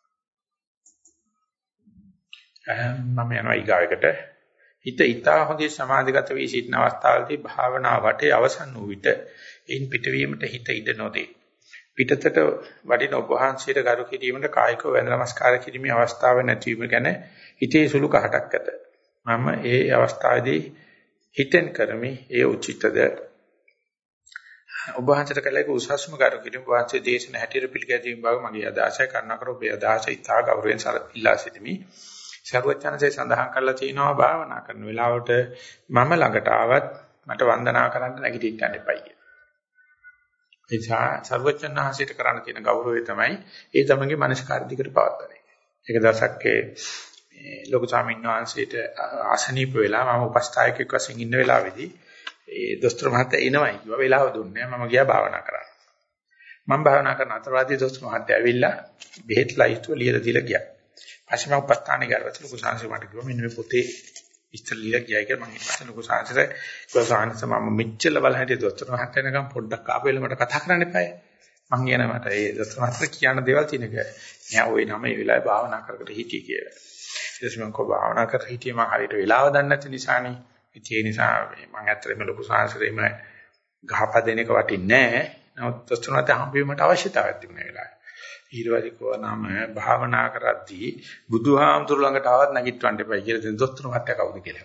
මම යනවා ඊගාවකට. හිත ඊතා හොඳේ සමාධිගත වී සිටින අවස්ථාවේදී භාවනා වටේ අවසන් වූ විට එයින් පිටවීමට හිත ඉඩ නොදේ. පිටතට වඩින උපහාංශයට ගරු කිරීමට කායිකව වැඳ නමස්කාර කිරීමේ අවස්ථාව නැතිවීම ගැන හිතේ සුළු කහටක් ඇත. මම ඒ අවස්ථාවේදී හිතෙන් කරමි ඒ උචිතද උපහාංශයට කලයක උසස්ම ගරු කිරීම වාචේ දේශන හැටියට පිළිගැනීම බව මගේ අදහසයි. කරුණාකර ඔබේ අදහස ඉතා ගෞරවයෙන් ඉල්ලා සිටිමි. සර්වඥාන්සේ සඳහන් කරලා තියෙනවා භාවනා කරන වෙලාවට මම ළඟට ආවත් මට වන්දනා කරන්න නැගිටින්න යන්න එපයි කියලා. ඒ නිසා සර්වඥාන්සේට කරන්න තියෙන ගෞරවය තමයි ඒ තමන්ගේ මානසිකාර දිකට පවත්වන එක. ඒක දවසක් මේ ලොකු ස්වාමීන් වහන්සේට ආසනීප වෙලා මම උපස්ථායකෙක් වශයෙන් ඉන්න වෙලාවේදී ඒ දොස්තර මහත්තයා එනවයි කිව්වා. වෙලාව දුන්නේ මම ගියා භාවනා කරන්න. මම භාවනා කරන අතරවාදී දොස්තර මහත්තයා ඇවිල්ලා බෙහෙත් ලයිස්තුව ලියලා දීලා ගියා. පස්සේ මම උපස්ථානේ ගියාට ලොකු සාංශය මට කිව්වා මෙන්න මේ පොතේ විස්තර ලියලා ගියයි කියලා. මම ඊපස්සේ ලොකු සාංශයට කිව්වා සාංශ මම මෙච්චර බලහිටිය දොස්තර මහත්තයා එනකම් පොඩ්ඩක් ආපෙල මට කතා කරන්න එපායි. මං කියන මට ඒ දොස්තර මහත්තයා කියන දේවල් තියෙනක. මෙයා ওই නම ඒ වෙලාවේ භාවනා කර හිටියේ කියලා. ඊට පස්සේ මම භාවනා කර හිටියේ මම හරියට වෙලාව දන්නේ නැති නිසානේ. ඒ නිසා මම ඇත්තටම ලොකු සාංශරේම ගහපදින එක වටින්නේ නැහැ. නමුත් දොස්තර මහත්තයා හම්බෙන්නට අවශ්‍යතාවයක් තිබුණා ඒ වෙලාවේ. ඊළඟට කොනම භාවනා කරද්දී බුදුහාමුදුරු ළඟට ආවත් නැගිටවන්න එපා කියලා දෙන දොස්තර මහත්තයා කවුද කියලා.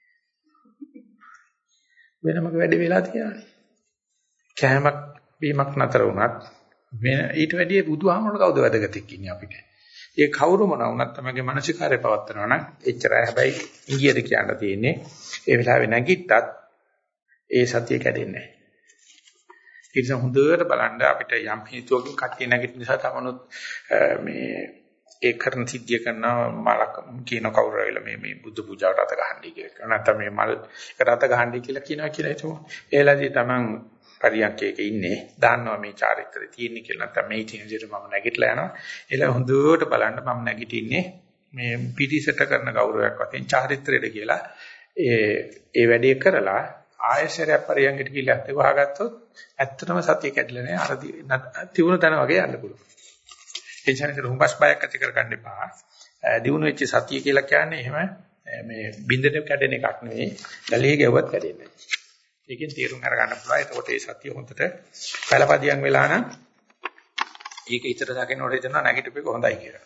වෙනමක වැඩි වෙලා තියෙනවා. කෑමක් බීමක් නතර වුණත් ඊට වැඩිය බුදුහාමුදුරුට කවුද වැදගත්ෙක් ඉන්නේ අපිට. ඒ කවුරු මොනවා වුණත් තමගේ මානසිකාරය පවත්නවා නම් එච්චරයි. හැබැයි ඉංගියද කියන්න තියෙන්නේ ඒ වෙලාවේ නැගිට්ටත් ඒ සතිය කැඩෙන්නේ නැහැ. ඒ නිසා හොඳට බලන්න අපිට යම් හේතුවකින් කට්ටිය නැගිටින නිසා තමනුත් මේ ඒ කරන සිද්ධිය කරන මලක් කියන කවුරු ආවිලා මේ බුද්ධ පූජාවට අත ගහන්නයි කියලා. නැත්නම් මේ මල් එකට අත ගහන්නයි කියලා කියනවා කියලා හිතමු. ඒලාදී තමන් පරියන්කයක ඉන්නේ දන්නවා මේ චාරිත්‍රය තියෙන්නේ කියලා. නැත්නම් මේ තියෙන විදිහට මම නැගිටලා යනවා. ඒලා හොඳට බලන්න මම නැගිටින්නේ මේ පිටිසට කරන ගෞරවයක් වශයෙන් චාරිත්‍රයට කියලා. ඒ වැඩේ කරලා ආයශරයක් පරියන්කට කියලා ඇත්ත වහගත්තොත් ඇත්තටම සතිය කැඩිලා නැහැ. අර තියුණු තැන වගේ යන්න පුළුවන්. ඒ නිසා ඒක හුඹස් බයක් ඇති කරගන්න එපා. දිනුන වෙච්ච සතිය කියලා කියන්නේ එහෙම මේ බින්දට කැඩෙන එකක් නෙවෙයි. ගලේ ගැව්වත් කැඩෙන්නේ නැහැ. ඒකෙන් තීරුම් අරගන්න පුළුවන්. එතකොට ඒ සතිය හොඳට පළපදියම් වෙලා නම් ඒක ඉතර දකින්නට හිතන නැගිටිපෙක හොඳයි කියලා.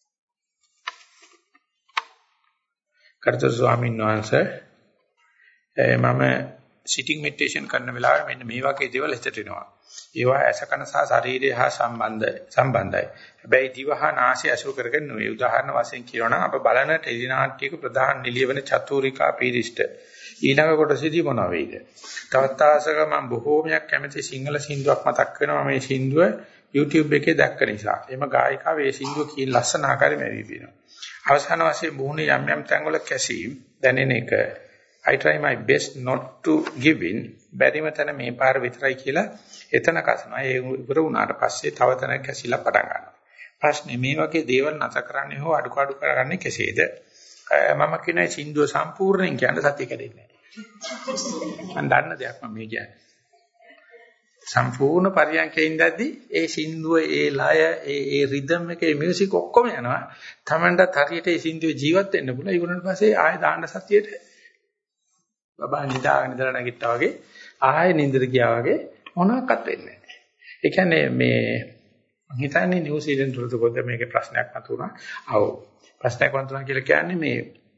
කර්තෘ ස්වාමීන් වහන්සේ මම සිටින් මෙඩිටේෂන් කරන වෙලාවේ මෙන්න මේ වගේ දේවල් හිතට එනවා. ඒවා ඇසකන සහ ශරීරය හා සම්බන්ධයි. හැබැයි දිව හා නාසය අසුර කරගෙන නෙවෙයි. උදාහරණ වශයෙන් කියනවා නම් අප බලන ටෙලිනාට්‍යයක ප්‍රධාන නිලියවන චතුරිකා පීරිෂ්ඨ ඊළඟ කොටසේදී මොනවා වෙයිද? තවත් ආසක මම බොහෝමයක් කැමති සිංහල සින්දුවක් මතක් වෙනවා. මේ සින්දුව YouTube එකේ දැක්ක නිසා. එම ගායිකාව මේ සින්දුව කී ලස්සන ආකාරයෙන් මෙවිපිනවා. අවසාන වශයෙන් මුහුණේ යම් යම් තැන්වල කැසීම් දැනෙන එක I try my best not to give in. බැරිම තැන මේ පාර විතරයි කියලා එතන කසනවා. ඒ ඉවර වුණාට පස්සේ තව තැනක කැසිලා පටන් ගන්නවා. ප්‍රශ්නේ මේ වගේ දේවල් නැත කරන්නේ හෝ අඩු කරන්නේ කෙසේද? මම කියන සින්දුව සම්පූර්ණයෙන් කියන සතිය කැඩෙන්නේ නැහැ. මම දන්න දෙයක් මම මේ කියන්නේ. සම්පූර්ණ පරියන්කේ ඉඳද්දි ඒ සින්දුව ඒ ලය ඒ රිද්ම් එකේ මියුසික් ඔක්කොම යනවා. Tamanටත් හරියට ඒ සින්දුවේ ජීවත් වෙන්න පුළුවන්. ඊගොල්ලන් පස්සේ ආයෙ දාන්න සතියේට බබා නිදාගෙන ඉඳලා නැගිට්ටා වගේ ආයෙ නින්දට ගියා වගේ මොනවාක්වත් වෙන්නේ නැහැ. ඒ කියන්නේ මේ මම හිතන්නේ නිව්සීලන්ත වලට පොඩ්ඩක් මේකේ ප්‍රශ්නයක් මතුණා. ආව් ප්‍රශ්නයක් වන්තුනා කියලා කියන්නේ මේ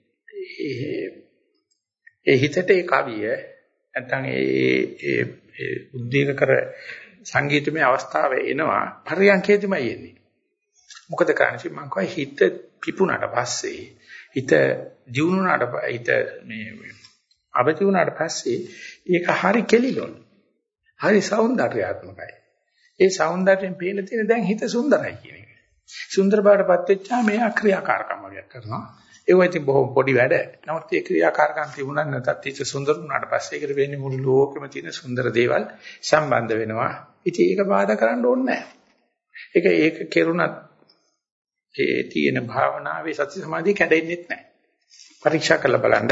ඒ හිතට ඒ කවිය නැත්නම් ඒ උද්වේග කර සංගීතමය අවස්ථාව එනවා පරියන්කේදීමයි එන්නේ. මොකද කරන්නේ මම කියයි හිත පිපුණාට පස්සේ හිත දියුණුනාට හිත මේ අවදි වුණාට පස්සේ ඒක හරි කෙලිලොල්. හරි సౌందర్యාත්මකයි. ඒ సౌందර්යයෙන් පේන තියෙන දැන් හිත සුන්දරයි කියන එක. සුන්දර බවටපත් වෙච්චා මේ ක්‍රියාකාරකම් වගේක් කරනවා. ඒක ඉතින් බොහොම පොඩි වැඩ. නමුත් ඒ ක්‍රියාකාරකම් තිබුණා නැත්නම් හිත සුන්දර වුණාට පස්සේ ඒකට වෙන්නේ මුළු ලෝකෙම තියෙන සුන්දර දේවල් සම්බන්ධ වෙනවා. ඉතින් ඒක බාධා කරන්න ඕනේ නැහැ. ඒක කෙරුණත් ඒ තියෙන භාවනාවේ සති සමාධිය කැඩෙන්නේ නැහැ. පරීක්ෂා කරලා බලන්න.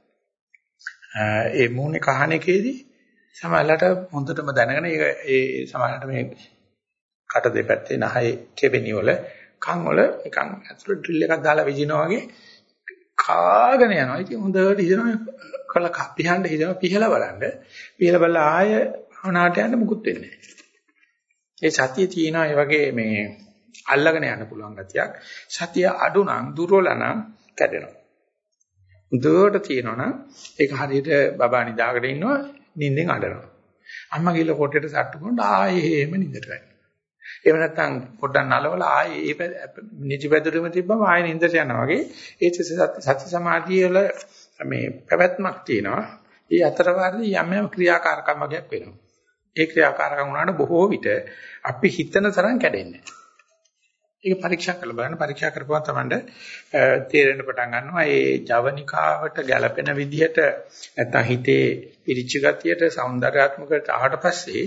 ඒ මූණේ කහන එකේදී සමහරවිට හොඳටම දැනගෙන ඒ සමහරවිට මේ කට දෙපැත්තේ නහයේ කෙබෙනි වල කන් වල නිකන් ඇතුළේ ඩ්‍රිල් එකක් දාලා විදිනවා වගේ කාගෙන යනවා. ඉතින් හොඳට හිතනවා කල පිහන්න හිතනවා පිහලා බලන්න. පිහලා බලලා ආය භාවනාවට යන්න මුකුත් වෙන්නේ නැහැ. ඒ සතිය තියෙනවා ඒ වගේ මේ අල්ලගෙන යන්න පුළුවන් ගතියක්. සතිය අඩු නම් දුර්වල නම් කැඩෙනවා. හොඳට තියෙනවනම් ඒක හරියට බබා නිදාගෙන ඉන්නවා නිින්දෙන් අඬනවා. අම්මා ගිහලා කොටේට සට්ටු කරනකොට ආයේ එහෙම නිින්දට වැටෙනවා. එහෙම නැත්නම් පොඩ්ඩක් නලවලා ආයේ ඒ නිදිපැදුරෙම තිබ්බම ආයේ නිින්දට යනවා වගේ ඒ සති සමාධිය වල මේ පැවැත්මක් තියෙනවා. ඒ අතර වාරදී යම් යම් ක්‍රියාකාරකම් වගේක් වෙනවා. ඒ ක්‍රියාකාරකම් වුණාට බොහෝ විට අපි හිතන තරම් කැඩෙන්නේ නැහැ. ඒක පරීක්ෂා කරලා බලන්න. පරීක්ෂා කරපුවා තමයි තේරෙන්න පටන් ගන්නවා. ඒ ජවනිකාවට ගැළපෙන විදිහට නැත්නම් හිතේ පිරිච්ච ගතියට సౌందర్యාත්මකවට ආවට පස්සේ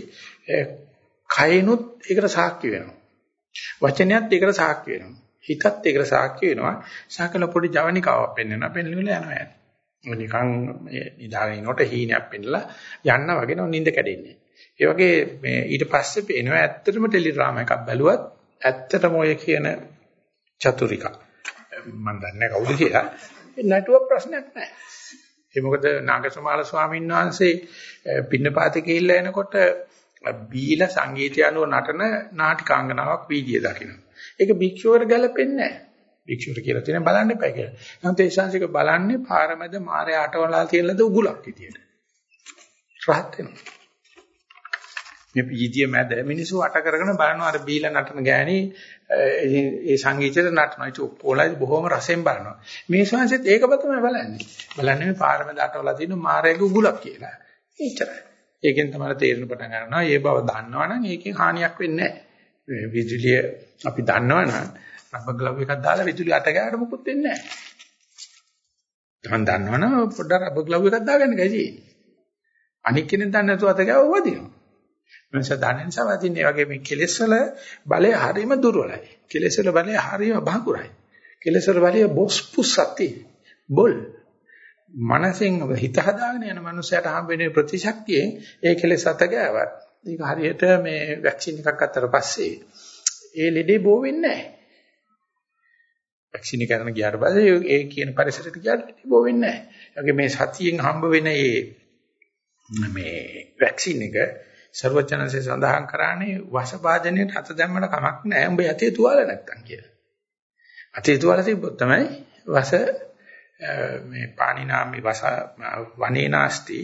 කයනොත් ඒකට සාක්ෂි වෙනවා. වචනයත් ඒකට සාක්ෂි වෙනවා. හිතත් ඒකට සාක්ෂි වෙනවා. සාකල පොඩි ජවනිකාවක් පෙන්වනවා. පෙන්වලා යනවා යන්නේ. නිකන් මේ නිදාගෙන ඉනකොට හීනයක් පෙන්නලා යන්න වගේ නෝ නිින්ද කැඩෙන්නේ. ඒ වගේ මේ ඊට පස්සේ පේනවා ඇත්තටම ටෙලිඩ්‍රාමා එකක් බැලුවත් ඇත්තටම ඔය කියන චතුරිකා මම දන්නේ කවුද කියලා නටුව ප්‍රශ්නයක් නැහැ. ඒ මොකද නාගසමාල ස්වාමීන් වහන්සේ පින්නපාතේ ගිහිල්ලා එනකොට බීලා සංගීතය අනුව නටන නාටිකාංගනාවක් වීදියේ දකින්න. ඒක භික්ෂුවර ගැලපෙන්නේ නැහැ. භික්ෂුවර කියලා තියෙන බලන්න එපා කියලා. නැත්නම් ඒ ශාන්සික බලන්නේ පාරමැද මාරේ අටවලා තියලාද උගුලක් විදියට. රහත් වෙනවා. මේ වීදියේ මැද මිනිස්සු අට කරගෙන බලනවා අර බීලා නටන ගෑණි ඒ සංගීතයට නටනවා. ඒක ඔක්කොලයි බොහොම රසෙන් බලනවා. මේ ශාන්සෙත් ඒකම තමයි බලන්නේ. බලන්නේ මේ පාරමැද අටවලා තියෙන මාරේගේ උගුලක් කියලා. එච්චරයි. ඒකෙන් තමයි තේරෙන පටන් ගන්නවා. මේ බව දන්නවනම් ඒකෙන් හානියක් වෙන්නේ නැහැ. විදුලිය අපි දන්නවනම් රබර් ග්ලව් එකක් දාලා විදුලිය අත ගෑවට මොකුත් වෙන්නේ නැහැ. තමන් දන්නවනම් පොඩ්ඩක් රබර් ග්ලව් එකක් දාගන්න ගයි. අනික් කෙනෙක් දන්නේ නැතුව අත ගෑව වදිනවා. මනස දන්නේ නිසා වදින්නේ වගේ මේ කෙලෙස් වල බලය හරීම දුර්වලයි. කෙලෙස් වල බලය හරීම බහකුරයි. කෙලෙස් වල බලය බොස් පුස්සති. බොල් මනසෙන් හිත හදාගෙන යන මනුස්සයට හම්බ වෙන ප්‍රතිශක්තියෙන් ඒ කෙලෙස් අත ගෑවත් ඒක හරියට මේ වැක්සින් එකක් අතර පස්සේ ඒ ලෙඩේ බෝ වෙන්නේ නැහැ. වැක්සින් එක කරන ගියාට පස්සේ ඒ කියන පරිසරයට ගියාට බෝ වෙන්නේ නැහැ. ඒගොල්ලෝ මේ සතියෙන් හම්බ වෙන මේ වැක්සින් එක සර්වඥාන්සේ සඳහන් කරන්නේ වසභාජනයේ අත දැම්මම කමක් නැහැ. උඹ යතේ තුවාල නැත්තම් කියලා. අතේ තුවාල තිබ්බොත් තමයි වස මේ පාණිනාමි වස වනේනාස්ති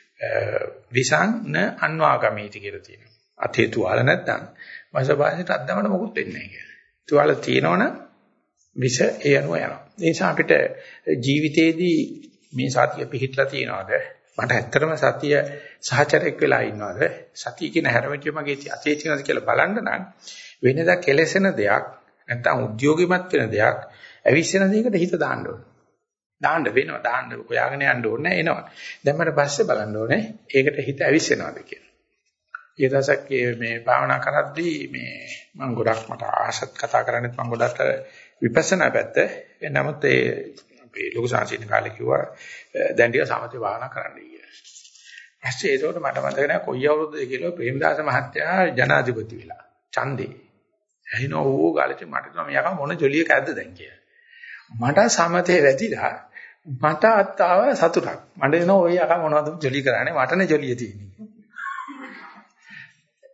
විසං න අන්වාගමීති කියලා තියෙනවා. අතේ තුවාල නැත්තම් වසභාජනයට අත දැම්මම මොකුත් වෙන්නේ නැහැ කියලා. තුවාල තියෙනවනම් විස ඒ අනුව යනවා. ඒ නිසා අපිට ජීවිතේදී මේ සතිය පිහිටලා තියනවාද? මට ඇත්තටම සතිය සහචරයක් වෙලා ඉන්නවද? සතිය කියන හැරමිටිය මගේ අතේ තියෙනවද කියලා බලන්න නම් වෙනදා කෙලෙසෙන දෙයක් නැත්නම් උද්‍යෝගිමත් වෙන දෙයක් අවිස්සෙන දෙයකට හිත දාන්න ඕනේ. දාන්න වෙනවා. දාන්න හොයාගෙන යන්න ඕනේ එනවා. දැම්මට පස්සේ බලන්න ඕනේ ඒකට හිත අවිස්සෙනවද කියලා. ඒ දවසක් මේ භාවනා කරද්දී මේ මම ගොඩක් මට ආසත් කතා කරන්නත් මම ගොඩක් විපස්සනා පැත්ත. නමුත් ඒ අපේ ලොකු සාංශික කාලේ කිව්වා දැන් ටික සමථ භාවනා කරන්න කියලා. ඊපස්සේ ඒකට මට මතක නැහැ කොයි අවුරුද්දද කියලා ප්‍රේමදාස මහත්තයා ජනාධිපති වෙලා. ඡන්දේ. ඇහිනෝ ඕ ගාලේ මට තමයි මෙයා මොන ජොලියක ඇද්ද දැන් කියලා. මට සමතේ වැදිලා මට අත්තාව සතුටක්. මට එනවා ඔය යකා මොනවද ජොලි කරන්නේ මටනේ ජොලිය තියෙන්නේ.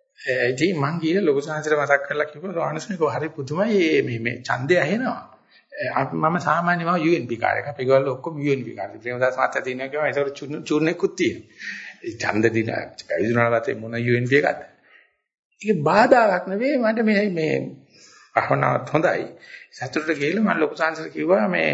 ඉතින් මං ගිහලා ලොකු සාංශික මතක් කරලා කිව්වා ස්වාමීන් වහන්සේ හරි පුදුමයි මේ ඡන්දේ ඇහෙනවා. මම සාමාන්‍යම UNP කාර්යයක්. අපේ ගවල් ඔක්කොම UNP කාර්යය. ප්‍රේමදාස මහත්තයා තියෙනවා කියනවා ඒසොර චූර්ණෙකුත් තියෙනවා. ඒ ඡන්ද දින පැවිදුණාට පස්සේ මොන UNP එකක්ද? ඒක බාධාවක් නෙවෙයි මට මේ අහනවත් හොඳයි. සතුටට ගිහලා මම ලොකු සංසාර කිව්වා මේ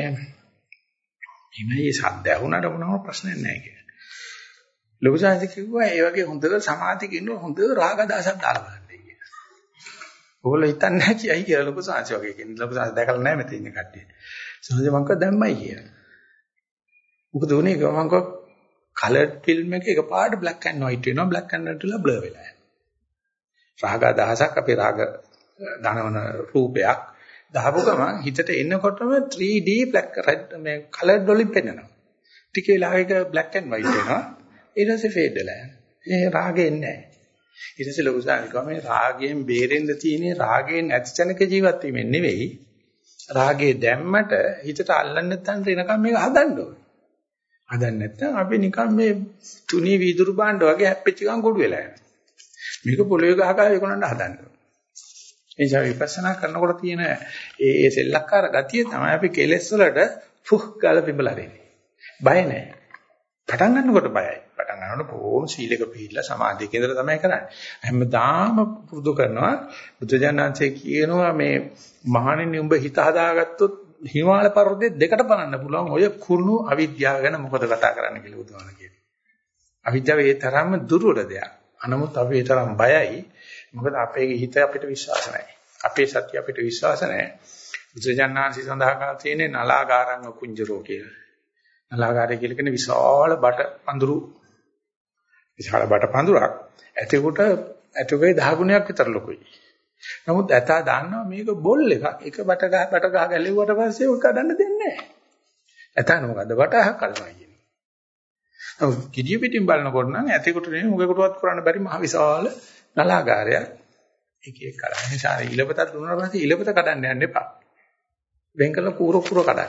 මේ සද්ද ඇහුණාට මොනම ප්‍රශ්නයක් නැහැ කියලා. ලොකු සංසාර කිව්වා ඒ වගේ හොඳ සමාධියක ඉන්න හොඳ රාග දාසක් දාලා බලන්න කියලා. ඕගොල්ලෝ හිතන්නේ නැහැ කියයි කියලා ලොකු සංසාර වගේ කියන්නේ. ලොකු සංසාර දැකලා නැහැ මෙතන ඉන්න කට්ටිය. සංසාර මං කව දැම්මයි කියලා. මොකද උනේ මං කව කලර්ඩ් ෆිල්ම් එක එකපාරට black and white වෙනවා black and white වල blur වෙලා යනවා. රාග දහසක් අපේ රාග ධනවන රූපයක් දාපු ගමන් හිතට එනකොටම 3D black red මේ කලර්ඩ් වලින් පෙන්වනවා. ටික වෙලාවක black and white වෙනවා. ඊට පස්සේ fade වෙලා යනවා. ඒ රාගේ නැහැ. ඊට පස්සේ ලොකු සාමිකව මේ රාගයෙන් බේරෙන්න තියෙන්නේ රාගයෙන් ඇතිචනක ජීවත් වීමෙන් නෙවෙයි. රාගේ දැම්මට හිතට අල්ලන්න නැත්නම් එනකම් මේක හදන්න ඕනේ. හදන්න නැත්නම් අපි නිකන් මේ තුනී වීදුරු භාණ්ඩ වගේ හැප්පෙච්ච ගමන් ගොඩ වෙලා යනවා. මේක පොළොවේ ගහලා ඒකොනන්න හදන්න ඕනේ. ඒ නිසා විපස්සනා කරනකොට තියෙන ඒ සෙල්ලක්කාර ගතිය තමයි අපි කෙලෙස් වලට ෆුක් ගාලා පිඹලා දෙන්නේ. බය නැහැ. පටන් ගන්නකොට බයයි. පටන් ගන්නකොට බොහොම සීලක පිළිලා සමාධියක ඉඳලා තමයි කරන්නේ. හැමදාම පුරුදු කරනවා බුදුජානනාංශයේ කියනවා මේ මහණෙනි උඹ හිත හදාගත්තොත් හිමාල පර්වතයේ දෙකට බලන්න පුළුවන් ඔය කුණු අවිද්‍යාව ගැන මොකද කතා කරන්න කියලා බුදුහාම කියනවා. අවිද්‍යාව ඒ තරම්ම දුර්වල දෙයක්. අනමුත් අපි ඒ තරම් බයයි. මොකද අපේ හිත අපිට විශ්වාස නැහැ. අපේ සත්‍ය අපිට විශ්වාස නැහැ. බුදුජානනාංශي සඳහන් කරලා තියෙන්නේ නලාගාරං කුංජරෝ කියලා. නලාගාරය කියලා කියන්නේ විශාල බට පඳුරු. විශාල බට පඳුරක්. ඇතෙකුගේ 10 ගුණයක් විතර ලොකුයි. නමුත් ඇතා දන්නවා මේක බොල් එකක්. එක බට ගහ ගැලෙව්වට පස්සේ ඔක කඩන්න දෙන්නේ නැහැ. ඇතාන මොකද්ද බටහ කලනවා කියන්නේ. නමුත් කිඩිය පිටින් බලනකොට නම් ඇතෙකුට නෙමෙයි මොකෙකුටවත් කරන්න බැරි මහ විශාල නලාගාරයක්. එක එක කරන්නේ. නිසා ඉලපතක් දුන්නා පස්සේ ඉලපත කඩන්න යන්න එපා. වෙන් කළ කූර කඩන්න.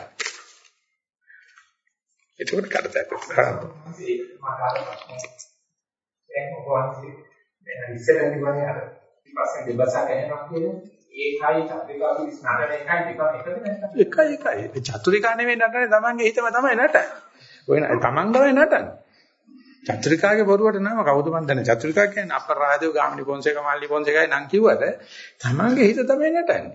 ඒකට කඩතක් කරනවා. දැන් ඔයගොල්ලෝ දැන් ඉස්සෙල්ලා ඉන්නේ අර ඊපස්සේ දෙබසා ගහනවා කියන්නේ ඒකයි චතුරිකාගේ ස්නාන එකයි දෙක එකද නැත්නම් එකයි චතුරිකා නෙවෙයි නටන්නේ තමන්ගේ හිතම තමයි නටන්නේ. ඔය තමන් තමයි නටන්නේ. චතුරිකාගේ බොරුවට නම කවුද මන් දන්නේ චතුරිකා කියන්නේ අපරාධය ගාමිණි පොන්සේක මල්ලි පොන්සේකයි නම් කිව්වට තමන්ගේ හිත තමයි නටන්නේ.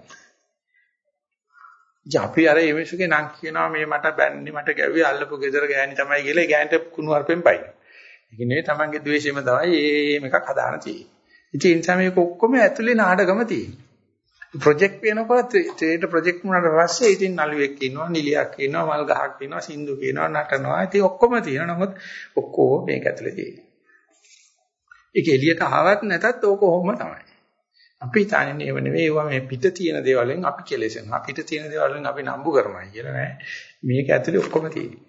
අපි අර මේ මිනිස්සුගේ නම් කියනවා මේ මට බැන්නේ මට ගැව්වේ අල්ලපු ගෙදර ගෑණි තමයි කියලා ඒ ගෑනට කුණු හarpෙන් පයින්. ඒක නෙවෙයි තමන්ගේ ද්වේෂයම තමයි මේක හදාන තියෙන්නේ. ඉතින් ඒ නිසා මේක ඔක්කොම ඇතුලේ නාටකම තියෙනවා. ප්‍රොජෙක්ට් වෙනකොට ට්‍රේඩ් ප්‍රොජෙක්ට් වුණාට පස්සේ ඉතින් නළුවෙක් ඉන්නවා නිලියක් ඉන්නවා මල් ගහක් ඉන්නවා සින්දු කියනවා නටනවා ඉතින් ඔක්කොම තියෙනවා. නමුත් ඔක්කොම මේක ඇතුලේ තියෙනවා. ඒක එළියට ආවත් නැතත් ඕක කොහොම තමයි. අපි තාන්නේ ඒව නෙවෙයි ඒවා මේ පිට තියෙන දේවල් වලින් අපි කෙලෙසෙනවා. පිට තියෙන දේවල් වලින් අපි නම්බු කරනවා කියලා නෑ. මේක ඇතුලේ ඔක්කොම තියෙනවා.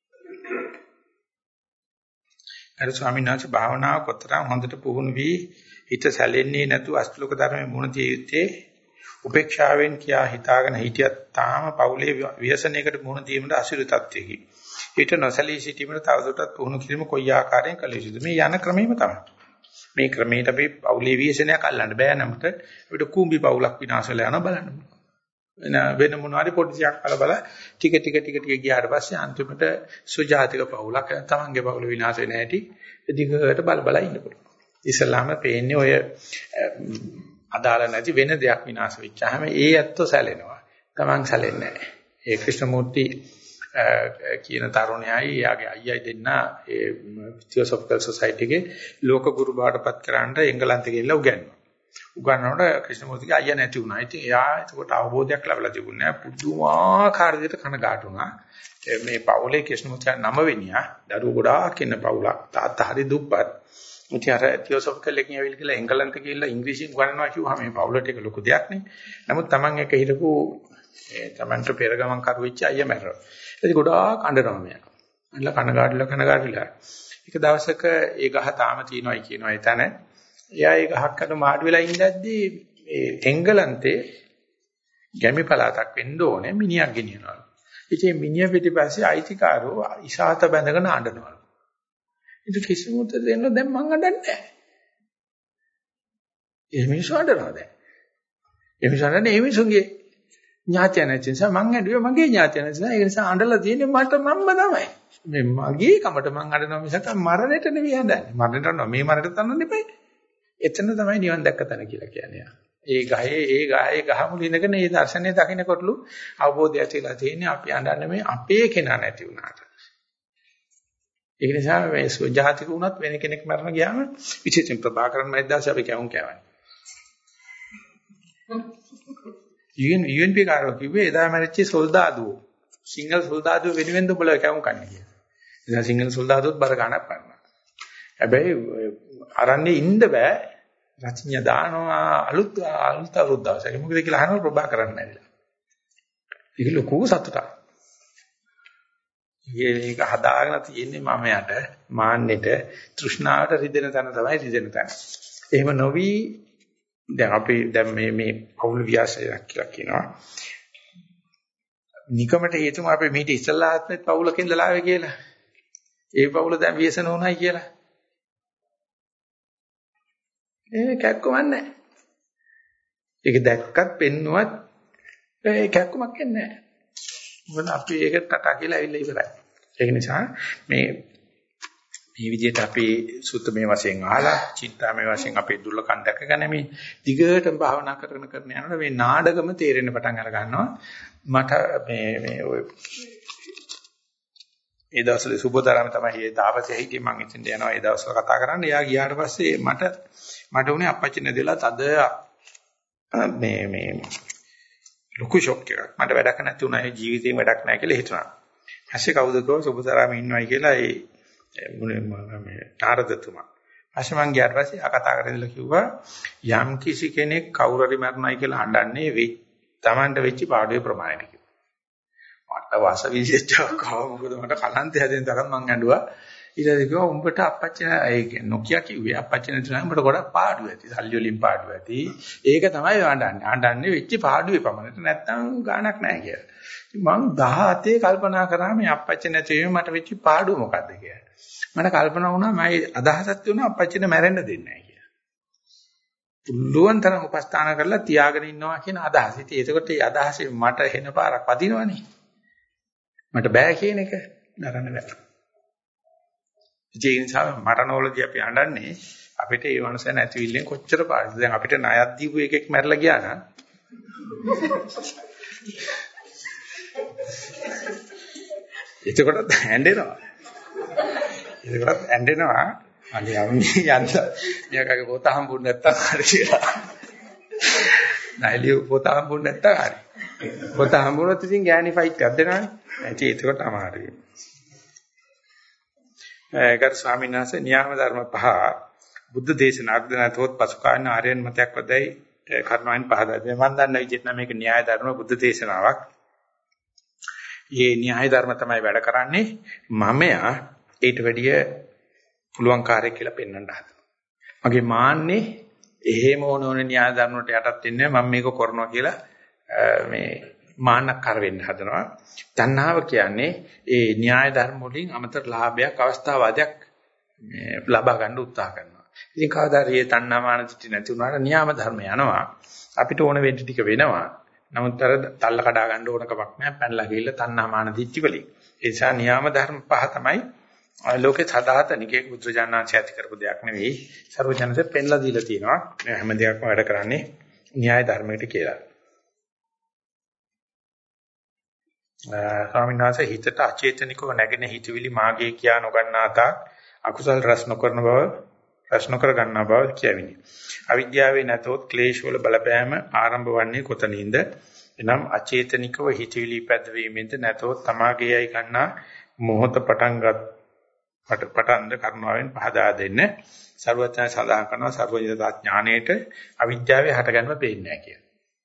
අර ස්වාමීන් වහන්සේ භාවනාව කොතරම් හොඳට පුහුණු වී හිත සැලෙන්නේ නැතුව අස්තුලක ධර්මයේ මුණ දිය යුත්තේ උපේක්ෂාවෙන් කියා හිතාගෙන හිටියත් තාම පෞලේ ව්‍යසනයකට මුණ දීමට අසිරු තත්ත්වයකි. ඊට නොසැලී සිටීමට තවදුරටත් පුහුණු කිරීම කොයි ආකාරයෙන් කළ යුතුද? මේ යන ක්‍රමෙම තමයි. මේ ක්‍රමයට අපි පෞලේ ව්‍යසනයක් අල්ලන්න බෑ නමුත් අපිට කුඹි පෞලක් විනාශ වෙලා යනවා බලන්න. වෙන මොනවාරි පොඩියක් බල ටික ගියාට පස්සේ අන්තිමට සුජාතික පවුලක් තමන්ගේ පවුල විනාශ වෙන හැටි දිගට බල ඉන්න පුළුවන්. ඉස්ලාම පේන්නේ ඔය අදාළ නැති වෙන දෙයක් විනාශ වෙච්චාම ඒ ඇත්ත සැලෙනවා. තමන් සැලෙන්නේ නැහැ. ඒ ක්‍රිෂ්ණමූර්ති කියන තරුණයයි එයාගේ අයියයි දෙන්න ඒ තියෝසොෆිකල් සොසයිටි එකේ ලෝක ගුරු බාටපත් කරන්න එංගලන්තේ ගිහිල්ලා උගන්වනවා. උගන්වනකොට ක්‍රිෂ්ණමූර්තිගේ අයියා නැති වුණා. ඉතින් එයා එතකොට අවබෝධයක් ලැබලා තිබුණේ නැහැ. පුදුමාකාර විදිහට කනගාටු වුණා. මේ පවුලේ ක්‍රිෂ්ණමූර්තිගේ 9 වෙනියා දරුවෝ ගොඩාක් ඉන්න පවුලක්. තාත්තා හරි දුප්පත්. ඉතින් අර තියෝසොෆිකල් එකකින් ඇවිල්ලා කියලා එංගලන්තේ ගිහිල්ලා ඉංග්‍රීසියෙන් උගන්වනවා කිව්වහම මේ පවුලට ඒක ලොකු දෙයක් නේ. නමුත් Taman එක හිටපු Tamanට පෙර ගමන් කරු වෙච්ච අයියා මැරෙනවා. ඒක ගොඩාක් අඬනවා මෙයා. අඬලා කනගාටුලා. එක දවසක ඒ ගහ තාම තියෙනවායි කියනවා එතන. එයා ඒ ගහක් අත මාඩු වෙලා ඉඳද්දී මේ එංගලන්තේ ගැමි පළාතක් වෙන්න ඕනේ මිනිහක් ගෙනියනවා. ඉතින් මිනිහ පිටිපස්සේ අයිතිකාරෝ ඉසాత බැඳගෙන අඬනවා. ඉතින් කිසිම උත්තර දෙන්න දැන් මං අඬන්නේ නැහැ. ඒ මිනිස්සු අඬනවා දැන්. ඒ මිනිස්සු අඬන්නේ ඒ මිනිසුන්ගේ ඥාතිය නැති නිසා මං ඇඬුවේ මගේ ඥාතිය නැති නිසා. ඒ නිසා අඬලා තියෙන්නේ මට මම්ම තමයි. මේ මගේ කමට මං අඬනවා මිසක් මරණයට නෙවෙයි හදන්නේ. මරණයට නෝ මේ මරණයට තනන්න එපා. එතන තමයි නිවන් දැක්ක තැන කියලා කියන්නේ. ඒ ගහේ ගහමුල ඉඳගෙන මේ දර්ශනය දකින්නකොටලු අවබෝධය ඇතිලා තියෙන්නේ අපි අඬන්නේ මේ අපේ කෙනා නැති වුණාට. ඒක නිසා මේ සුජාතික වුණත් වෙන කෙනෙක් මරණ ගියාම විශේෂයෙන් ප්‍රභාකරන් මැද්දාස අපි කැවුම් කෑවනේ. UNP කාරෝ කිව්වේ එදා මැරිච්ච සොල්දාදුවෝ සිංගල් සොල්දාදුවෝ වෙනුවෙන් දුබල කැවුම් කන්නේ කියලා. එදා සිංගල් සොල්දාදුවොත් බර ගන්නක් ගන්නවා. හැබැයි අරන්නේ ඉන්න බෑ. රචිඥා දානවා අලුත් අවුරුද්දවසක. මොකද කියලා අහනවා ප්‍රභාකරන් නැරිලා. ඒක ලොකු සතුටක්. ඒක හදාගෙන තියෙන්නේ මම යට මාන්නෙට තෘෂ්ණාවට රිදෙන තැන තමයි රිදෙන තැන. එහෙම නොවි දැන් අපි දැන් මේ පෞල් ව්‍යාසයක් කියලා කියනවා. නිකමට හේතුම අපි මේක ඉස්සල්ලා ආත්මෙත් පෞලක ඉඳලා ආවේ කියලා. ඒ පෞල දැන් ව්‍යසන වුණයි කියලා. ඒ කැක්කමන්නේ. ඒක දැක්කත් පෙන්නුවත් ඒ කැක්කමක් එන්නේ නැහැ. මොකද අපි ඒක ටටා කියලා ඇවිල්ලා ඉවරයි. ඒක නිසා මේ විදිහට අපි සුත්තමේ වශයෙන් අහලා චින්තාමේ වශයෙන් අපේ දුර්ලකම් දැකගෙන මේ දිගටම භාවනා කරන යනකොට මේ නාඩගම තේරෙන්න පටන් අර ගන්නවා. මට මේ ඔය ඒ දවස්වල සුබතරම තමයි ඒ තාපසේ හිටියේ මම ඉතින් යනවා ඒ දවස්වල කතා කරන්න. එයා ගියාට පස්සේ මට උනේ අපච්චි නැදලා තද මේ ලොකු ෂොක් එකක්. මට වැඩක් නැති වුණා. ඒ ජීවිතේම වැඩක් නැහැ කියලා හිතුණා. ඊපස්සේ කවුද කෝ සුබතරම ඉන්නවයි කියලා මේ නාරදතුමා. ඊපස්සේ මං ගියාට පස්සේ කතා කරලා කිව්වා යම් කිසි කෙනෙක් කවුරු හරි මරණයි කියලා හඬන්නේ Tamanට වෙච්ච පාඩුවේ ප්‍රමාණයට කිව්වා. මට වාස විශේෂයක් ආව මොකද මට කලන්තය හැදෙන තරම් මං ඇඬුවා. ඊට පස්සේ කිව්වා උඹට අපච්චි ඒ නොකිය කිව්වේ අපච්චි නැතුව උඹට ගොඩක් පාඩු ඇති. සල්ලි වලින් පාඩු ඇති. ඒක තමයි හඬන්නේ. හඬන්නේ වෙච්ච පාඩුවේ ප්‍රමාණයට නැත්තම් ගාණක් නැහැ කියලා. මං 17 කල්පනා කරා මේ අපච්චි නැතිවීම මට වෙච්ච පාඩුව මොකද්ද කියලා. මට කල්පනා වුණා මම අදහසක් තියුණා අපච්චිට මැරෙන්න දෙන්නේ නැහැ කියලා. පුළුවන් තරම් උපස්ථාන කරලා තියාගෙන ඉන්නවා කියන අදහස. ඉතින් ඒකට ඒ අදහසේ මට හෙන පාරක් වදිනවනේ. මට බෑ කියන එක දරන්න බෑ. ඒ නිසා මරණවලදී අපි අඬන්නේ අපිට ඒ වනස නැතිවිල්ලෙන් කොච්චර පාරද. දැන් අපිට ණයක් දීපු එකෙක් මැරලා ගියා නම් එතකොටත් ඇඬෙනවා. අනේ යන්න මෙයාගේ පොත හම්බුනේ නැත්තම් හරි කියලා. නැලිය පොත හම්බුනේ නැත්තම් හරි. පොත හම්බුනොත් ඉතින් ගෑණි ෆයිට් එකක් දෙනවනේ. ඒකට අමාරුයි. ඒකට ස්වාමීන් වහන්සේ න්‍යාම ධර්ම පහ බුද්ධ දේශනාවක් දෙනතොත් පසු කාලීන ආර්යයන් මතයක් වදයි කර්මයන් පහදා දෙනවා. මම දන්න විදිහට නම් මේක න්‍යාය ධර්ම බුද්ධ දේශනාවක්. මේ න්‍යාය ධර්ම තමයි වැඩ කරන්නේ. මමයා ඊට වැඩිය පුළුවන් කාර්යයක් කියලා පෙන්වන්න හදනවා. මගේ මාන්නේ එහෙම ඕන න්‍යාය ධර්ම වලට යටත් වෙන්නේ මම මේක කරනවා කියලා මේ මාන්නකර වෙන්න හදනවා. තණ්හාව කියන්නේ ඒ න්‍යාය ධර්ම වලින් අමතර ලාභයක් අවස්ථාවාදයක් ලබා ගන්න උත්සාහ කරනවා. ඉතින් කවදා හරි මේ තණ්හා මාන දිටි නැති වුණාට න්‍යාම ධර්ම යනවා. අපිට ඕන වෙන්න ටික වෙනවා. නමුත් අර තල්ල කඩා ගන්න ඕන කමක් නැහැ. පැනලා ගිහිල්ලා තණ්හා මාන දිටි වලින්. ඒ නිසා න්‍යාම ධර්ම පහ තමයි ලෝකේ සදාතනිකේ බුද්ධජානනාංශය ඇති කරපු දෙයක් නෙවෙයි. සර්වජනසේ පෙන්ලා දීලා තියෙනවා. මේ හැම දෙයක්ම වැඩ කරන්නේ න්‍යාය ධර්මයකට කියලා. ස්වාමීන් වහන්සේ හිතට අචේතනිකව නැගෙන හිතවිලි මාගේ කියා නොගන්නා තාක් අකුසල රස නොකරන බව ප්‍රශ්න කර ගන්නා බව කියවිනි. අවිද්‍යාවේ නැතොත් ක්ලේශ වල බලපෑම ආරම්භ වන්නේ කොතනින්ද? එනම් අචේතනිකව හිතවිලි පැදවීමෙන්ද නැතොත් තමාගේයි ගන්නා මොහොත පටන්ද කරුණාවෙන් පහදා දෙන්න. සර්වඥා සදාහන් කරනවා සර්වඥතා ඥාණයට අවිද්‍යාවේ හටගන්ම පේන්නේ නැහැ කියලා.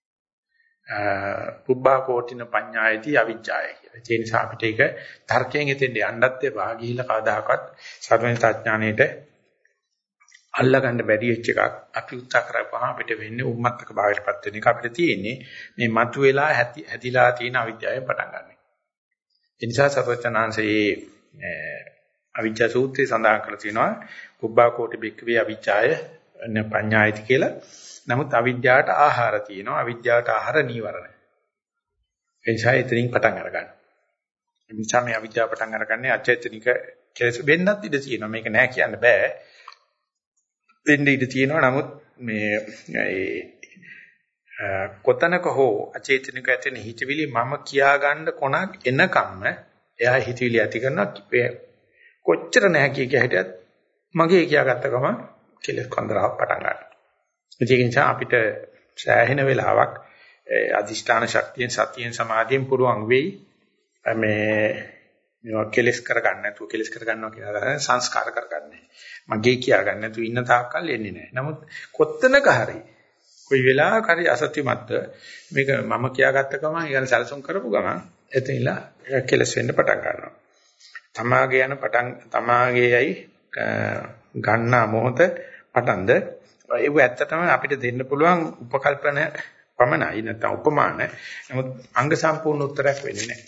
පුබ්බා කෝටින පඤ්ඤායති අවිජ්ජාය කියලා. ඒ නිසා අපිට ඒක තර්කයෙන් හිතෙන්න යන්නත් එපා. ගිහිල්ලා කවදාකවත් සර්වඥතා ඥාණයට අල්ලගන්න බැරි වෙච්ච එකක් අපි උත්සාහ කරපුවාම අපිට වෙන්නේ උම්මත්තක භාවයටපත් වෙන එක. අපිට තියෙන්නේ මේ මතුවලා හැදිලා තියෙන අවිද්‍යාවෙන් පටන් ගන්න. ඒ නිසා සර්වඥාන්සේ අවිජ්ජා සූත්‍රය සඳහන් කරලා තියෙනවා පුබ්බා කෝටි බික්කවේ අවිජ්ජාය පඤ්ඤායති කියලා. නමුත් අවිද්‍යාවට ආහාර තියෙනවා. අවිද්‍යාවට ආහාර නීවරණ. ඒ නිසා එතනින් පටන් අරගන්න. ඒ නිසා මේ අවිද්‍යාව පටන් අරගන්නේ අචේතනික කෙලෙස් වෙන්නත් ඉඩ තියෙනවා. මේක නෑ කියන්න බෑ. වෙන්න ඉඩ තියෙනවා. නමුත් කොතනක හෝ අචේතනික ඇතින හිතවිලි මම කියා ගන්න කොනක් එනකම්ම එයා හිතවිලි ඇති කරනවා. කොච්චර නැහැ කිය හිටියත් මගේ කියාගත්ත ගමන් කෙලෙස් කන්දරාවක් පටන් ගන්නවා. ඒක නිසා අපිට සෑහෙන වෙලාවක් අදිෂ්ඨාන ශක්තියෙන් සතියෙන් සමාධියෙන් පුරුවන් වෙයි මේවා කෙලෙස් කරගන්න නැතුව කෙලෙස් කරගන්නවා කියලා සංස්කාර කරගන්නේ. මගේ කියාගන්න නැතුව ඉන්න තාක්කල් එන්නේ නැහැ. නමුත් කොත්තනක හරි කොයි වෙලාවක හරි අසත්‍යමත්ව මේක මම කියාගත්ත ගමන් ඊගන සැලසුම් කරපු ගමන් එතනilla කෙලෙස් වෙන්න පටන් ගන්නවා. තමාගේයි ගන්නා මොහොත පටන්ද ඒක ඇත්තටම අපිට දෙන්න පුළුවන් උපකල්පන පමණයි නැත්නම් උපමාන. නමුත් අංග සම්පූර්ණ උත්තරයක් වෙන්නේ නැහැ.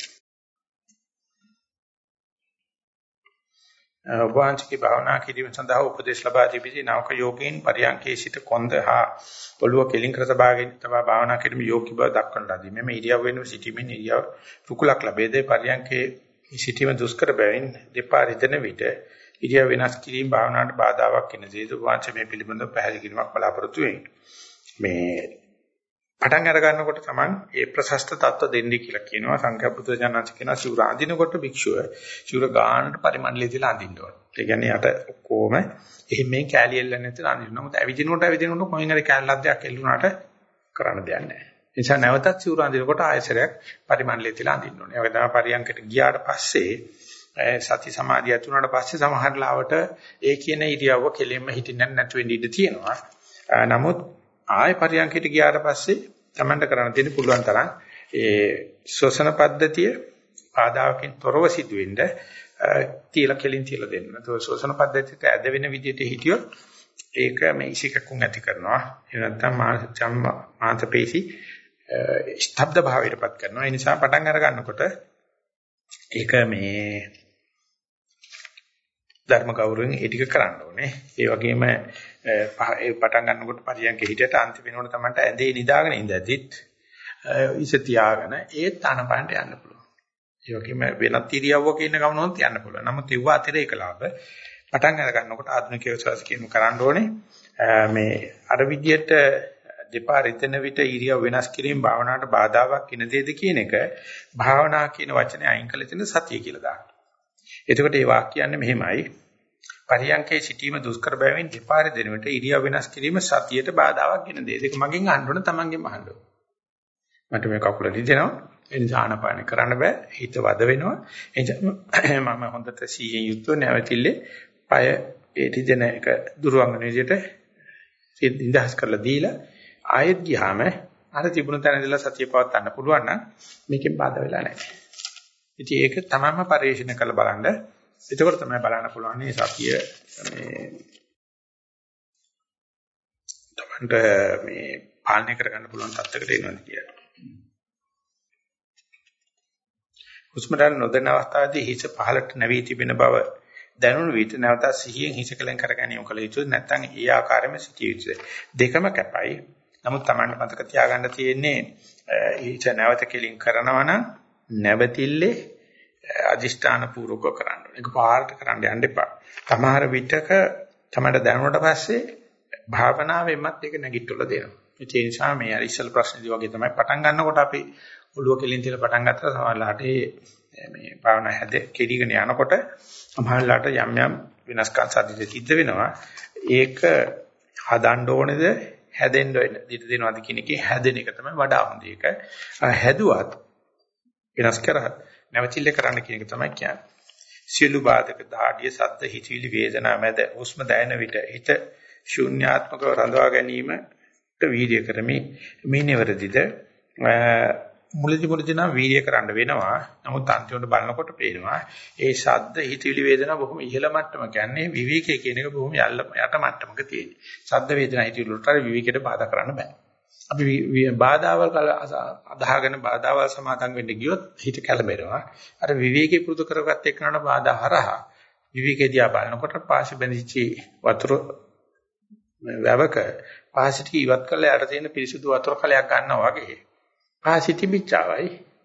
වංචික භාවනා කිරීම සඳහා උපදේශ ලබා දීපිදී නාවක යෝගීන් පරියන්කේ සිට කොන්ද හා පොළව කෙලින් කර තබාගෙන තබා භාවනා කිරීම යෝගී බව දක්වන ලදී. මෙම ඉරියව් වෙන සිටීමෙන් ඉරියව් රුකුලක් ලැබෙද පරියන්කේ සිටීම දුෂ්කර බැවින් දෙපා රිදෙන විට ඉරියව් වෙනස් කිරීම භාවනාවට බාධාවක් වෙන දේද වංච මේ පිළිබඳව පැහැදිලි කිරීමක් බලාපොරොත්තු වෙන්නේ. මේ පටන් අර ගන්නකොට තමයි ඒ ප්‍රශස්ත தত্ত্ব දෙන්නේ කියලා කියනවා. සංඝයා පුත්‍රජනනාච කියනවා සිවුර අඳිනකොට භික්ෂුව සිවුර ගානට පරිමණ්ඩලයේ තියලා අඳින්න ඕන. ඒ කියන්නේ යට ඔක්කොම එහෙම මේ කැලියෙල්ල නැතිලා අඳින්න. නමුත් ඇවිදිනකොට කොහෙන් හරි කැලලක් දෙයක් එල්ලුණාට කරන්න දෙයක් නැහැ. ඒ නිසා නැවතත් සිවුර අඳිනකොට ආයසරයක් පරිමණ්ඩලයේ තියලා අඳින්න ඕනේ. ඒක තමයි පරියන්කට ගියාට පස්සේ සති සමාධිය ඇති වුණාට පස්සේ සමහර ලාවට ඒ කියන ඉරියව්ව කෙලින්ම හිටින්න නැතු වෙන්න ඉඩ තියෙනවා. නමුත් ආය පරියන්කයට ගියාට පස්සේ තමන්ට කරන්න තියෙන පුළුවන් තරම් ඒ ශ්වසන පද්ධතිය ආදාවකින් තොරව සිදුවෙන්න තියලා කෙලින් තියලා දෙන්න. ඒක ශ්වසන පද්ධතියට ඇද වෙන විදිහට හිටියොත් ඒක මේ ඉසිකකුන් ඇති කරනවා. ඒ නැත්නම් මාංශපේශි ස්ථබ්ද භාවයටපත් කරනවා. ඒ නිසා පටන් අර ගන්නකොට ඒක මේ ධර්ම ගෞරවයෙන් ඒ ටික කරන්න ඕනේ. ඒ වගේම ඒ පටන් ගන්නකොට පරියන්ක හිටියට අන්තිම වෙනකොට තමයි ඇඳේ නිදාගෙන ඉඳද්දිත් ඉස තියාගෙන ඒත් ආනපනට යන්න පුළුවන්. ඒ වගේම වෙනත් ඉරියව්වක ඉන්න ගමනොත් යන්න පුළුවන්. නමුත් ඒව අතිරේක ලාභ පටන් අර ගන්නකොට ආධුනිකයෝ සාස්කියම කරන්න ඕනේ. මේ අර විදියට දෙපා රිතන විට ඉරියව් වෙනස් කිරීම භාවනාවට බාධාවක් වෙන දෙයද කියන එක භාවනා කියන වචනේ අයින් කළ තියෙන සතිය කියලා දාන්න. එතකොට මේ වාක්‍යයන්නේ මෙහෙමයි. පරියන්කේ සිටීම දුෂ්කර බැවින් දෙපා රිතන විට ඉරියව් වෙනස් කිරීම සතියට බාධාවක් වෙන දෙයද. ඒක මගෙන් අහන්න ඕන තමන්ගෙන් අහන්න ඕන. මට මේ කකුල රිදෙනවා. ඒ නිසා ආනපාන කරන්න බෑ. හිත වද වෙනවා. මම හොඳට සීයෙන් යුක්තව නැවතිල්ලේ පය ඒ රිදෙන එක දුරවංගන විදිහට ඉඳහස් කරලා දීලා ආයෙත් ගියාම අර තිබුණ තැන ඉඳලා සතිය පවත්වන්න පුළුවන් නම් මේකෙන් බාධා වෙලා නැහැ. ඉතින් ඒක තමයිම පරිශීලනය කරලා බලන්න. එතකොට තමයි බලන්න පුළුවන් මේ සතිය මේ තමන්ට මේ පාලනය කරගන්න පුළුවන් තත්ත්වයකට එනවද කියලා. හුස්ම ගන්න නොදැන අවස්ථාවේදී හිස පහළට නැවී තිබෙන බව දැනුණු විට නැවත සිහියෙන් හිස කලෙන් කර ගැනීම කළ යුතුයි. නැත්නම් ඒ ආකාරයෙන්ම සිටිය යුතුයි. දෙකම කැපයි. නමුත් Tamanne මතක තියාගන්න තියෙන්නේ ඊට නැවත කෙලින් කරනවා නම් නැවතිල්ලේ අදිෂ්ඨාන පූර්වක කරන්න ඕනේ. ඒක පාරට කරන්න යන්න එපා. සමහර විටක තමයි දැනුණට පස්සේ භාවනාවෙන්මත් ඒක නැගිටලා දෙනවා. ඒ නිසා මේ අර ඉස්සල් ප්‍රශ්නේදී වගේ තමයි පටන් ගන්නකොට අපි ඔළුව කෙලින් තියලා පටන් ගත්තා සමහරලාට මේ භාවනා හැද කෙඩිගෙන යනකොට සමහරලාට යම් යම් වෙනස්කම් සාධිත සිද්ධ වෙනවා. ඒක හදන්න ඕනේද හැදෙන්න දිට දෙනවාද කියන එකේ හැදෙන එක තමයි වඩා හොඳ එක. හැදුවත් වෙනස් කරහත් නැවතිල්ල කරන්න කියන එක තමයි කියන්නේ. සියලු බාධක දාඩිය සද්ද හිතවිලි වේදනා මැද හුස්ම දැනෙන විට හිත ශූන්‍යාත්මකව රඳවා ගැනීමට වීර්ය කරමි. මේ නිවැරදිද මුලදී නම් වීර්ය කරන්න වෙනවා. නමුත් අන්තිමට බලනකොට පේනවා ඒ ශබ්ද හිතවිලි වේදනා බොහොම ඉහළ මට්ටම කියන්නේ විවිකයේ කියන එක බොහොම යට මට්ටමක තියෙන. ශබ්ද වේදනා හිතවිලි වලට විවිකයට බාධා කරන්න බෑ. අපි බාධාවල් අදාහගෙන බාධාවල් සමාදන් වෙන්න ගියොත් හිත කැළඹෙනවා. අර විවිකේ පුරුදු කරගත්ත එක්කනට බාධා හරහා විවිකේදී බලනකොට පාසි බැඳිච්ච වතුර වැවක පාසිට ඉවත් කරලා යට තියෙන පිරිසුදු වතුර කලයක් ගන්නවා වගේ. පාසි තිබිච්චාවයි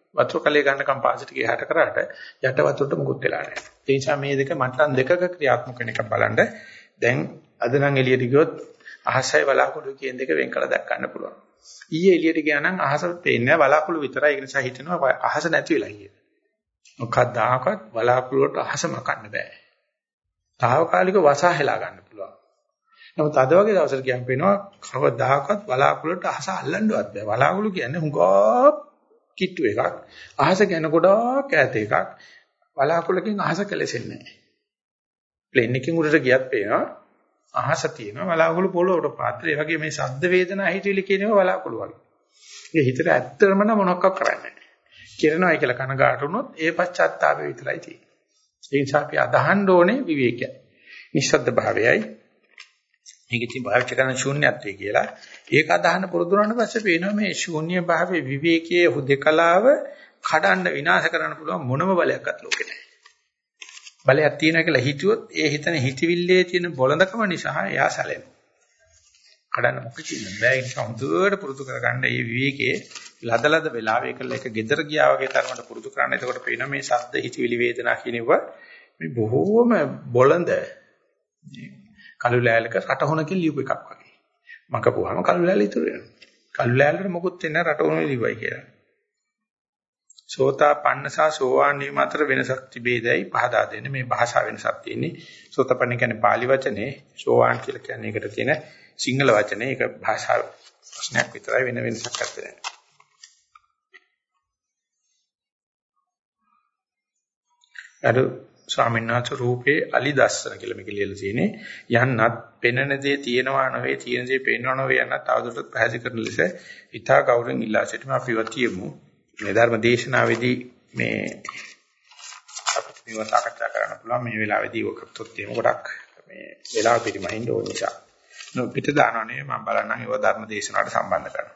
වතුර කලේ ගන්න කම්පාසිට ගියහට කරාට යට වතුරට මුකුත් වෙලා නැහැ. ඒ නිසා මේ දෙක මට්ටම් දෙකක ක්‍රියාත්මක වෙන එක බලන්න. දැන් අද නම් එළියට ගියොත් අහසයි වලාකුළු කියන දෙක වෙන් කළ දැක් ගන්න පුළුවන්. ඊයේ එළියට ගියා නම් අහස පේන්නේ නැහැ වලාකුළු විතරයි. ඒ නිසා හිතෙනවා අහස නැති වෙලා ගියේ. මොකක්දාකවත් වලාකුළු වලට අහස මකන්න බෑ. తాවකාලික වසා හෙලා ගන්න පුළුවන්. නමුත් අද වගේ දවසට කියන් පේනවා කවදාකවත් වලාකුළු වලට අහස අල්ලන්නවත් බෑ. වලාකුළු කියන්නේ හුඟා කිට්ටු එකක්. අහස කියන ගොඩක් ඈත එකක්. වලාකුළකින් අහස කැලෙසෙන්නේ නැහැ. ප්ලේන් එකකින් උඩට ගියත් පේනවා අහස තියෙනවා වලාකුළු පොළොවට පාත්‍රය. ඒ වගේ මේ ශබ්ද වේදනා හිතවිලි කියනවා වලාකුළු වගේ. ඒ හිතට ඇත්තම මොනවක් කරන්නේ නැහැ. කිරණයි කියලා කනගාටු වුණොත් ඒ පශ්චාත්තාපය විතරයි තියෙන්නේ. ඒ නිසා අපි අදහන්න ඕනේ විවේකය. නිශ්ශබ්ද භාවයයි. මේක ඉතින් භාවිත කරන ශූන්‍යත්වය කියලා. ඒක අදහන්න පුරුදු වුණාට පස්සේ පේනවා මේ ශූන්‍ය භාවයේ විවේකයේ හුදකලාව කඩන්න විනාශ කරන්න පුළුවන් මොනම බලයක්වත් ලෝකේ නැහැ. බලයක් තියෙනවා කියලා හිතුවොත් ඒ හිතන හිතවිල්ලේ තියෙන බොළඳකම නිසා එයා සැලෙනවා. කඩන්න මොකද කියන්නේ බෑ. ඒක හොඳට පුරුදු කරගන්න මේ විවේකයේ ලදලද වෙලාවේ කළ එක gedara ගියා වගේ තරමට පුරුදු කරන්න. එතකොට පේනවා මේ ශබ්ද හිතවිලි වේදනා කියනවා මේ බොහෝම බොළඳ කළු ලෑල්ලක රටහොනකින් ලියපු එකක් වගේ. මකපුවාම කළු ලෑල්ල ඉතුරු වෙනවා. කළු ලෑල්ලට මොකුත් වෙන්නේ නැහැ රටහොනේ ලියුවයි කියලා. සෝතාපන්න සහ සෝවාන් වීම අතර වෙනසක් තිබේදයි පහදා දෙන්න. මේ භාෂා වෙනසක් තියෙන්නේ. සෝතාපන්න කියන්නේ pāli වචනේ, සෝවාන් කියලා කියන්නේ ඒකට තියෙන සිංහල වචනේ. ඒක භාෂා ප්‍රශ්නයක් විතරයි වෙන වෙනසක් නැත්තේ. අර ස්වාමීන් වහන්සේ රූපේ අලි දස්සන කියලා මේක ලියලා තියෙන්නේ. යන්නත් පෙනෙන දේ තියෙනවා නෙවෙයි, තියෙන දේ පේනවා නෙවෙයි යන්නත් තවදුරටත් පැහැදිලි කරන ලෙස ඊටා ගෞරවයෙන් ඉල්ලා සිටිනවා. අපි වතියමු. මේ ධර්ම දේශනාවේදී මේ අපිට මේව සාකච්ඡා කරන්න පුළුවන්. මේ වෙලාවේදී ඔකටත් එහෙම ගොඩක් මේ වෙලාව පිරිමහින්න ඕන නිසා. පිට දානවා නෙවෙයි මම බලන්නම් ඒව ධර්ම දේශනාවට සම්බන්ධ කරනවා.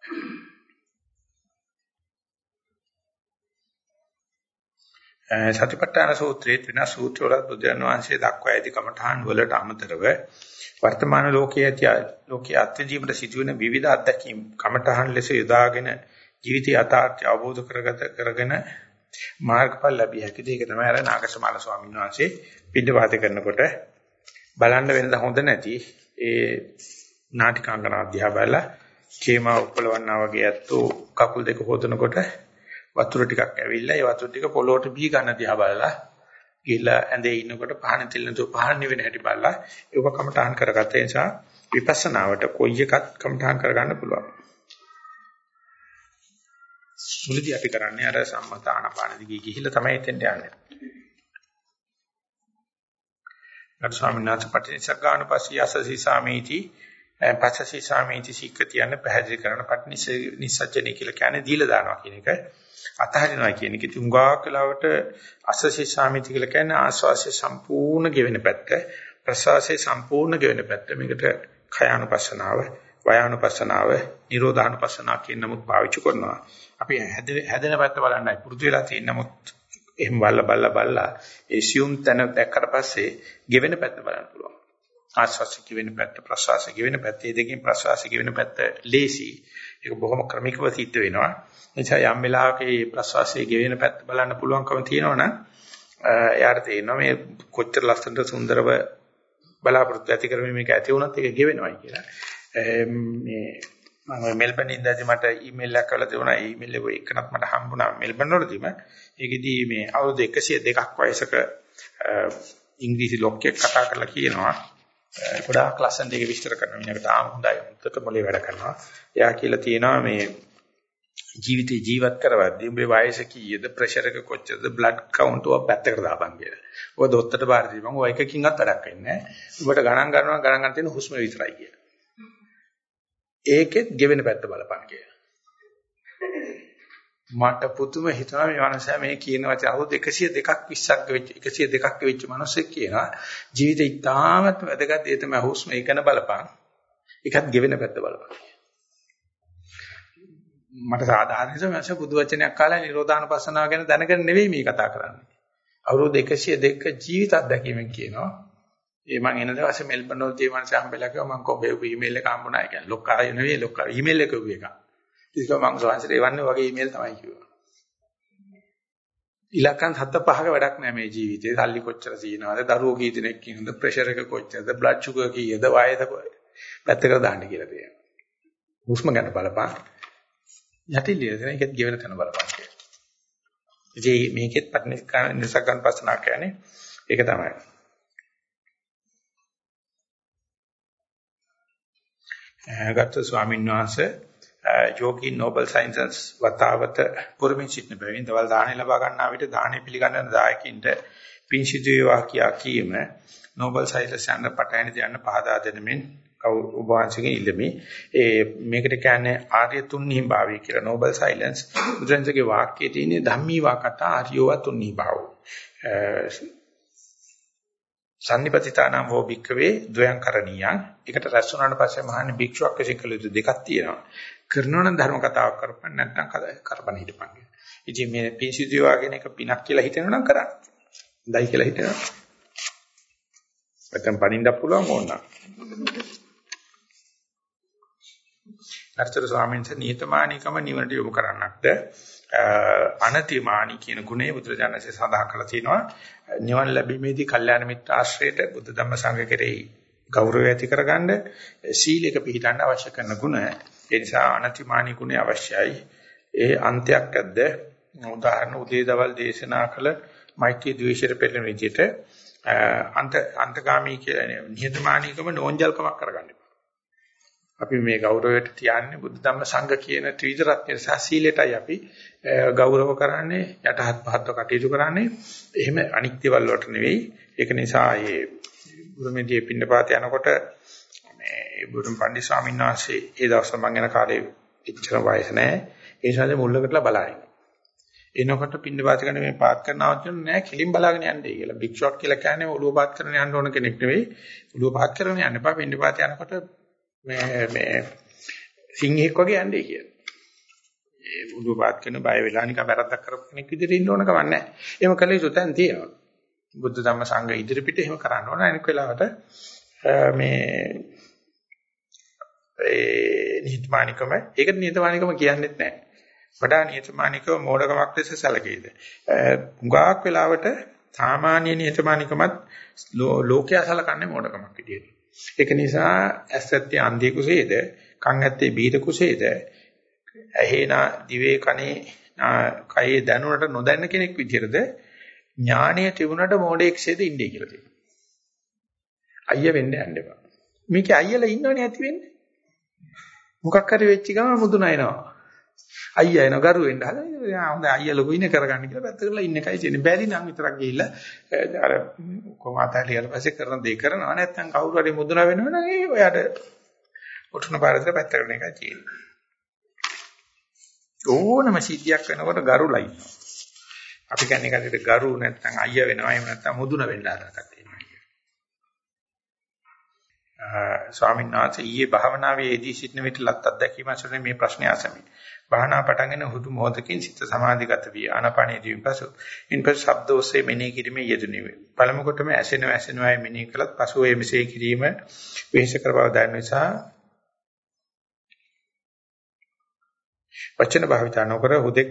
සතිපට්ඨාන සූත්‍රයේ වෙන සූත්‍ර වල බුදුන් වහන්සේ දක්වා ඇති කමඨාන් වලට අමතරව වර්තමාන ලෝකයේ අත්‍යජීවන සිදුවෙන විවිධ අත්දැකීම් කමඨාන් ලෙස යොදාගෙන ජීවිතය යථාර්ථය අවබෝධ කරගෙන මාර්ගඵල ලැබිය හැකිද? ඒක තමයි අර නාගසමාල ස්වාමීන් වහන්සේ පිටවාත කරනකොට බලන්න වෙනද හොඳ නැති ඒ නාටිකාංගන අධ්‍යා බලලා කේමා උපලවන්නා වගේ ඇත්තෝ කකුල් දෙක හොදනකොට වතුර ටිකක් ඇවිල්ලා ඒ වතුර ටික පොළොවට බී ගන්න දිහා බලලා ගිහලා ඇඳේ ඉන්නකොට පහන තෙල්ලන තු පහන නිවෙන හැටි බලලා ඒක කමඨාන් කරගත්ත නිසා විපස්සනාවට කොයි එකක් කමඨාන් කරගන්න පුළුවන්. මුලදී අපි කරන්නේ අර සම්මත ආනාපාන දිගේ ගිහිල්ලා තමයි එතෙන්ට යන්නේ. අර ස්වාමීන් වහන්සේ පටිච්චසමුප්පාදපස්සී අසසී සාමීති පස්සසී සාමීති සික්කතියන පැහැදිලි කරන පටිනිස්සජ්ජනේ කියලා කියන්නේ දීලා දානවා කියන එක. අතහරිනවා කියන එක තුංගා කලාවට අසසී සාමීති කියලා කියන්නේ ආස්වාසේ සම්පූර්ණ ගෙවෙන පැත්ත, ප්‍රසවාසයේ සම්පූර්ණ ගෙවෙන පැත්ත. මේකට khයානුපස්සනාව, වයානුපස්සනාව, නිරෝධානුපස්සනාව කියන නමුත් පාවිච්චි කරනවා. අපි හැදෙන පැත්ත බලන්නයි පුරුදු වෙලා තියෙන නමුත් එහෙම බලලා assume තැන දැක්කට පස්සේ ගෙවෙන පැත්ත බලන්න පුළුවන්. ආස්වාසික ගෙවෙන පැත්ත, ප්‍රසවාසික ගෙවෙන පැත්ත, මේ දෙකෙන් ප්‍රසවාසික ගෙවෙන පැත්ත ලේසි. ඒක බොහොම ක්‍රමිකව සිද්ධ වෙනවා. එනිසා යම් වෙලාවක මේ ප්‍රසවාසයේ ගෙවෙන පැත්ත බලන්න පුළුවන්කම තියෙනවනම් එයාට තේරෙනවා මේ කොච්චර ලස්සනට සුන්දරව බලාපොරොත්තු ඇති කරමින් මේක ඇති වුණත් ඒක ගෙවෙනවයි කියලා. මේ මම මෙල්බන් ඉඳලා මට ඊමේල් එකක් කරලා තිබුණා. ඊමේල් එක එකනක් මට හම්බුණා මෙල්බන් වලදීම. ඒකෙදී මේ අවුරුදු 102ක් වයසක ඉංග්‍රීසි ලොක්කෙක් කතා කරලා කියනවා. ගොඩාක් ලස්සන දෙයක් විස්තර කරනවා. මිනිහට තාම හොඳයි. මුත්තට මොලේ වැඩ කරනවා. එයා කියලා තියෙනවා මේ ජීවිතේ ජීවත් කරවද්දී උඹේ වයස කීයද, ප්‍රෙෂර් එක කොච්චරද, බ්ලඩ් කවුන්ට් එක පැත්තකට දාපන් කියලා. ඔය දොස්තරට බාර දීපන්. ඔය එකකින්වත් වැඩක් වෙන්නේ නැහැ. උඹට ගණන් ගන්න තියෙන හුස්ම විතරයි කියලා. ඒකෙත් ගෙවෙන පැත්ත බලපන් කියලා. මට පුදුම හිතනවා මේ මනුස්සයා මේ කියන වචන අවුරුදු 102ක් 20ක් වෙච්ච 102ක් වෙච්ච මිනිස්සෙක් කියනවා ජීවිතේ ඉතාමත් වැදගත් ඒ තමයි හුස්ම ඒකන බලපන්. ඒකත් ගෙවෙන පැත්ත බලපන්. මට සාධාරණ නිසා බුදු වචනයක් කාලා නිරෝධානුපස්සනාව ගැන දැනගෙන නෙවෙයි මේ කතා කරන්නේ. අවුරුදු 102ක ජීවිත අත්දැකීමෙන් කියනවා. ඒ මම එන දවසේ මෙල්බන් වල තේ මනස හම්බෙලා කිව්වා මම කොබේ ඊමේල් එක හම්බුණා. ඒ කියන්නේ ලොක්කාය නෙවෙයි ලොක්කා ඊමේල් එක කිව්ව එක. ඒක මම සෝන්සරේ වන්නේ වගේ ඊමේල් තමයි කිව්වා. ඉලක්කම් 7-5ක වැඩක් නැහැ මේ ජීවිතේ. සල්ලි කොච්චර තියෙනවද? දරුවෝ කී දෙනෙක් ඉන්නවද? ප්‍රෙෂර් එක කොච්චරද? බ්ලඩ් ෂුගර් කීයද? වයස පැත්තකට දාන්න කියලා තියෙනවා. හුස්ම ගන්න බලපන්. යටිලිය දෙන එකත් ගෙවෙන තැන බලපන් කියලා. ඉතින් මේකෙත් නිසග්ගන් පස්සනා කියන්නේ ඒක තමයි. ගත්ත ස්වාමීන් වහන්සේ යෝගී නොබල් සයන්සස් වතාවත පුරමින් සිටින බැවින් දවල් දාහනේ ලබා ගන්නා විට දාහනේ පිළිගන්න දායකින්ට පින් සිදු වේවා කියා කීම නොබල් සයන්සස් යන පටහැනි දයන්න පහදා දෙනමින් ඔබ වහන්සේගෙන් ඉල්ලමි. මේකට කියන්නේ ආර්ය තුන්හි භාවය කියලා. නොබල් සයිලන්ස් බුදුරජාණන්ගේ වාක්‍යයේ තියෙන ධම්මී වාකතා ආර්යව තුන්හි භාවෝ. සම්නිපතිතානම් හෝ භික්කවේ ද්වයං කරණීයං. ඒකට රැස් වුණාට පස්සේ මහන්නේ භික්ෂුවක් වශයෙන් කළ යුතු දෙකක් තියෙනවා. කරනවනම් ධර්ම කතාවක් කරපන් නැත්නම් කරපන් හිටපන්. ඉතින් මේ පිංසිදිය වගේ එක පිනක් කියලා හිතනවනම් කරන්න. හොඳයි කියලා හිතනවා. නැත්නම් පණින්නත් පුළුවන් ඕනනම්. අර්ථර ස්වාමීන් වහන්සේ නියතමානීකම නිවනට යොමු කරන්නක්ද අනතිමානී කියන ගුණය බුදුරජාණන්සේ සඳහන් කරලා තිනවා. නිවන ලැබීමේදී කල්යාණ මිත්‍ර ආශ්‍රයයට බුද්ධ ධම්ම සංඝ කෙරෙහි ගෞරවය ඇති කරගන්න සීලයක පිළිපදන්න අවශ්‍ය කරන ගුණ. ඒ නිසා අනතිමානී ගුණය අවශ්‍යයි. ඒ අන්තයක් ඇද්ද? උදාහරණ උදේ දවල් දේශනා කළ මෛත්‍රී ද්වේෂයට පෙළෙන විදිහට අන්තගාමී කියන්නේ නිහතමානීකම නෝන්ජල්කමක් කරගන්න. අපි මේ ගෞරවයට තියන්නේ බුද්ධ ධම්ම සංඝ කියන ත්‍රිවිධ රත්නය සහ සීලයටයි අපි ගෞරව කරන්නේ යටහත් පහත්ව කටයුතු කරන්නේ. එහෙම අනික් දේවල් වලට නෙවෙයි. ඒක නිසා මේ බුරුමේදී පින්නපාත යනකොට මේ බුරුම පණ්ඩිත ස්වාමීන් වහන්සේ ඒ දවස්වල මම යන කාලේ ඉච්ඡර වයස නැහැ. ඒ නිසා මුල්ලකටලා බලائیں. එනකොට පින්නපාත ගන්න මේ පාත් කරනවත් නෑ කෙලින් බලාගෙන යන්නේ කියලා. භික්ෂුවක් කියලා කියන්නේ ඔළුව පාත් කරන යන්න ඕන කෙනෙක් නෙවෙයි. ඔළුව පාත් කරන යන්න එපා. පින්නපාත යනකොට මේ සිංහෙක් වගේ යන්නේ කියලා. ඒ උඩුව පාත් කරන බය වෙලා නිකන් වැරද්දක් කරපු කෙනෙක් විදිහට ඉන්න ඕන කම නැහැ. එහෙම කළ යුතු තැන් තියෙනවා. බුද්ධ ධම්ම සංඝ ඉදිරි පිට එහෙම කරන්න ඕන. අනික වෙලාවට මේ නිහතමානීකම ඒකට නිහතමානීකම කියන්නේත් නැහැ. වඩා නිහතමානීකම මෝඩකමක් ලෙස සැලකෙයිද. හුඟක් වෙලාවට සාමාන්‍ය නිහතමානීකමත් ලෝකයා සැලකන්නේ මෝඩකමක් විදියට. ඒක නිසා ඇස් ඇත්තේ අන්ධය කුසේද කන් ඇත්තේ බීර කුසේද ඇහෙනා දිවේ කනේ කයේ දැනුණට නොදැන්න කෙනෙක් විදිහටද ඥානය තිබුණට මොඩෙක්සේද ඉන්නේ කියලා තියෙනවා. අයිය වෙන්න යන්න එපා. මේකේ අයියලා ඉන්නවනේ ඇති වෙන්නේ. මොකක් හරි වෙච්ච ගමන් මුදුන එනවා. අයියා එනවා ගරු වෙන්න හදලා හොඳ අයියා ලොකු ඉන්නේ කරගන්න කියලා පැත්ත කරලා ඉන්න එකයි තියෙන්නේ. බැරි නම් විතරක් ගිහිල්ලා අර කොමාතලියට පස්සේ කරන දේ කරනවා. නැත්නම් කවුරු හරි මුදුන වෙනවනම් ඒ ඔයාට ඔටුන පාරට පැත්ත කරන එකයි තියෙන්නේ. ඕනම සිද්ධියක් වෙනකොට ගරුලා ඉන්නවා. අපි කියන්නේ කඩේට ගරු නැත්නම් අයියා වෙනවා. එහෙම නැත්නම් මුදුන වෙන්න හදනකත් තියෙනවා කියන්නේ. ස්වාමීන් වහන්සේ ඊයේ භාවනාවේ යෙදී සිටින විට ලත් අත්දැකීම අසුරේ මේ ප්‍රශ්නේ අසමි. භාවනා පටන්ගෙන හුදු මොහොතකින් සිත සමාධිගත විය. ආනාපානයේදී පසු ඉන්පසු ශබ්ද ඔස්සේ මෙනෙහි කිරීමේ යෙදුණි. පළමු කොටම ඇසෙනවායි මෙනෙහි කළත් පසු ඒ මෙසේ කිරීම වෙහෙස කර බව දැනෙන නිසා වචන භාවිත නොකර හුදෙක්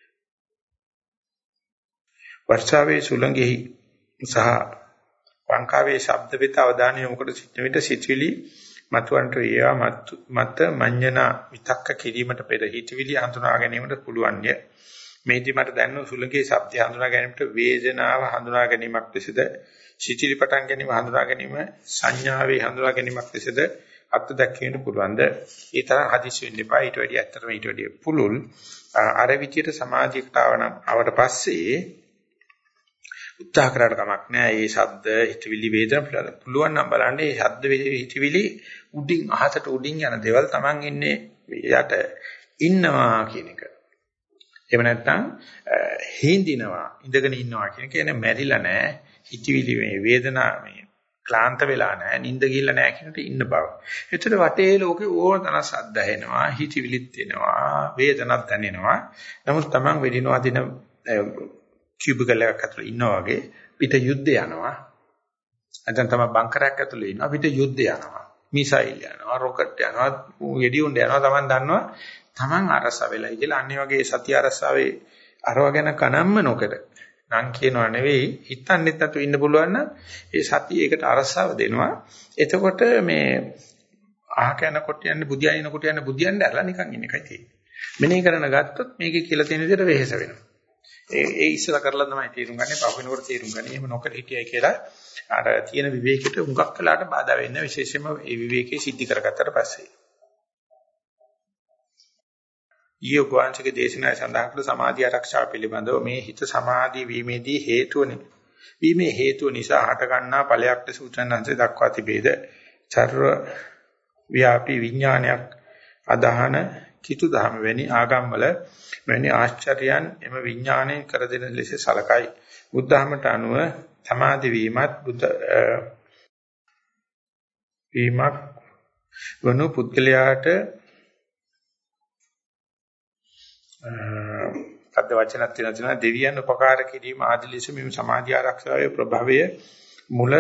වර්ෂාවේ සුළඟෙහි සහ වංකාවේ ශබ්ද වෙත අවධානය යොමු කර සිටින විට සිතුවිලි මතුවන්ට ඒවා මත මඤ්ඤණ විතක්ක කිරීමට පෙර හිතවිලි හඳුනා ගැනීමට පුළුවන්ය. මේදී මට දැනෙන සුළඟේ ශබ්දය හඳුනා ගැනීමට වේදනාව හඳුනා ගැනීමක් ලෙසද සිතිලි පටන් ගැනීම හඳුනා ගැනීම සංඥාවේ හඳුනා ගැනීමක් ලෙසද අත් දැක්වෙන්න පුළුවන්ද? ඒ තරම් හදිසි වෙන්න එපා. ඊට වැඩි ඇත්තටම ඊට වැඩි පුළුල් අර විචිත සමාධියකට ආවට පස්සේ උත්සාහ කරාට කමක් නැහැ. මේ ශබ්ද හිතවිලි වේදනා පුළුවන් නම් බලන්න මේ ශබ්ද හිතවිලි උඩින් අහසට උඩින් යන දේවල් Taman ඉන්නේ යට ඉන්නවා කියන එක. එහෙම නැත්නම් හින්දිනවා ඉඳගෙන ඉන්නවා කියන එක කියන්නේ මැරිලා නැහැ. හිතවිලි මේ වේදනා මේ ක්ලාන්ත වෙලා නැහැ. නිින්ද ගිහිල්ලා නැහැ කියනට ඉන්න බව. ඒතර වටේ ලෝකේ ඕන තරම් ශබ්ද ඇහෙනවා, හිතවිලිත් එනවා, වේදනක් දැනෙනවා. නමුත් Taman වෙදිනවා දින කියුබිකල් එකක් ඇතුළේ ඉන්නා වගේ පිට යුද්ධ යනවා. නැත්නම් තමයි බංකරයක් ඇතුළේ ඉන්නවා පිට යුද්ධ යනවා. මිසයිල් යනවා, රොකට් යනවා, වෙඩි උණ්ඩ යනවා. Taman දන්නවා Taman අරස වෙලයි කියලා. අනිත් වගේ සතිය අරසාවේ අරව ගැන කනම්ම නොකර නම් කියනවා නෙවෙයි හිතන්නෙත් නැතු ඉන්න පුළුවන් නම් ඒ සතිය ඒකට අරසාව දෙනවා. එතකොට මේ අහක යනකොට යන්නේ බුදියානිනකොට යන්නේ බුදියන්න ඇරලා නිකන් ඉන්න එකයි තියෙන්නේ. මෙනේ කරන ගත්තොත් මේකේ කියලා තියෙන විදිහට වෙහෙස වෙනවා. ඒ ඉස්සලා කරලා තමයි තේරුම් ගන්නේ. පහ වෙනකොට තේරුම් ගන්නේ. එහෙම නොකර හිටියයි කියලා අර තියෙන විවේකයට උඟක් කළාට බාධා වෙන්නේ විශේෂයෙන්ම ඒ විවේකයේ සිද්ධි කරගත්තට පස්සේ. ඊයෝගාංශික දේශනාවේ සඳහන් කළ සමාධි ආරක්ෂාව පිළිබඳව මේ හිත සමාධි වීමේදී වීමේ හේතුව නිසා හට ගන්නා ඵලයක් ලෙස උචනංශය දක්වා තිබේද. චර්ව ව්‍යාපී විඥානයක් අදහන කිතු දහම වැනි ආගම්වල මෙවැනි ආශ්චර්යයන් එම විඥාණයෙන් කර දෙන ලෙස සලකයි. බුද්ධහමට අනුව සමාධි වීමත් වීමක් වනු පුද්ගලයාට අද වචනක් තියෙනවා දෙවියන් උපකාර කිරීම ආදී ලෙස මේ සමාධි ආරක්ෂාවේ ප්‍රභවය මුල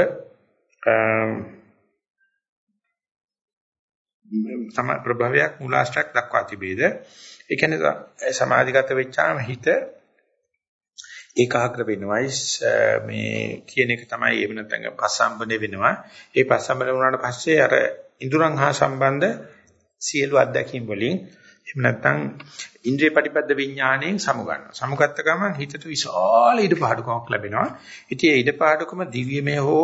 ප්‍රභවයක් මූලාශ්‍රයක් දක්වා තිබේද. ඒ කියන්නේ සමාධිගත වෙච්චාම හිත ඒකාග්‍ර වෙනවයි මේ කියන එක තමයි එහෙම නැත්නම් පස්සම්බනේ වෙනවා. ඒ පස්සම්බනේ වුණාට පස්සේ අර ඉඳුරන් හා සම්බන්ධ සියලු අත්දැකීම් වලින් එහෙම නැත්නම් ඉන්ද්‍රිය ප්‍රතිපද විඥාණයෙන් සමුගන්නවා. සමුගත්ත ගමන් හිතට විශාල ඉඩපාඩුකමක් ලැබෙනවා. ඉතින් ඒ ඉඩපාඩුකම දිව්‍යමය හෝ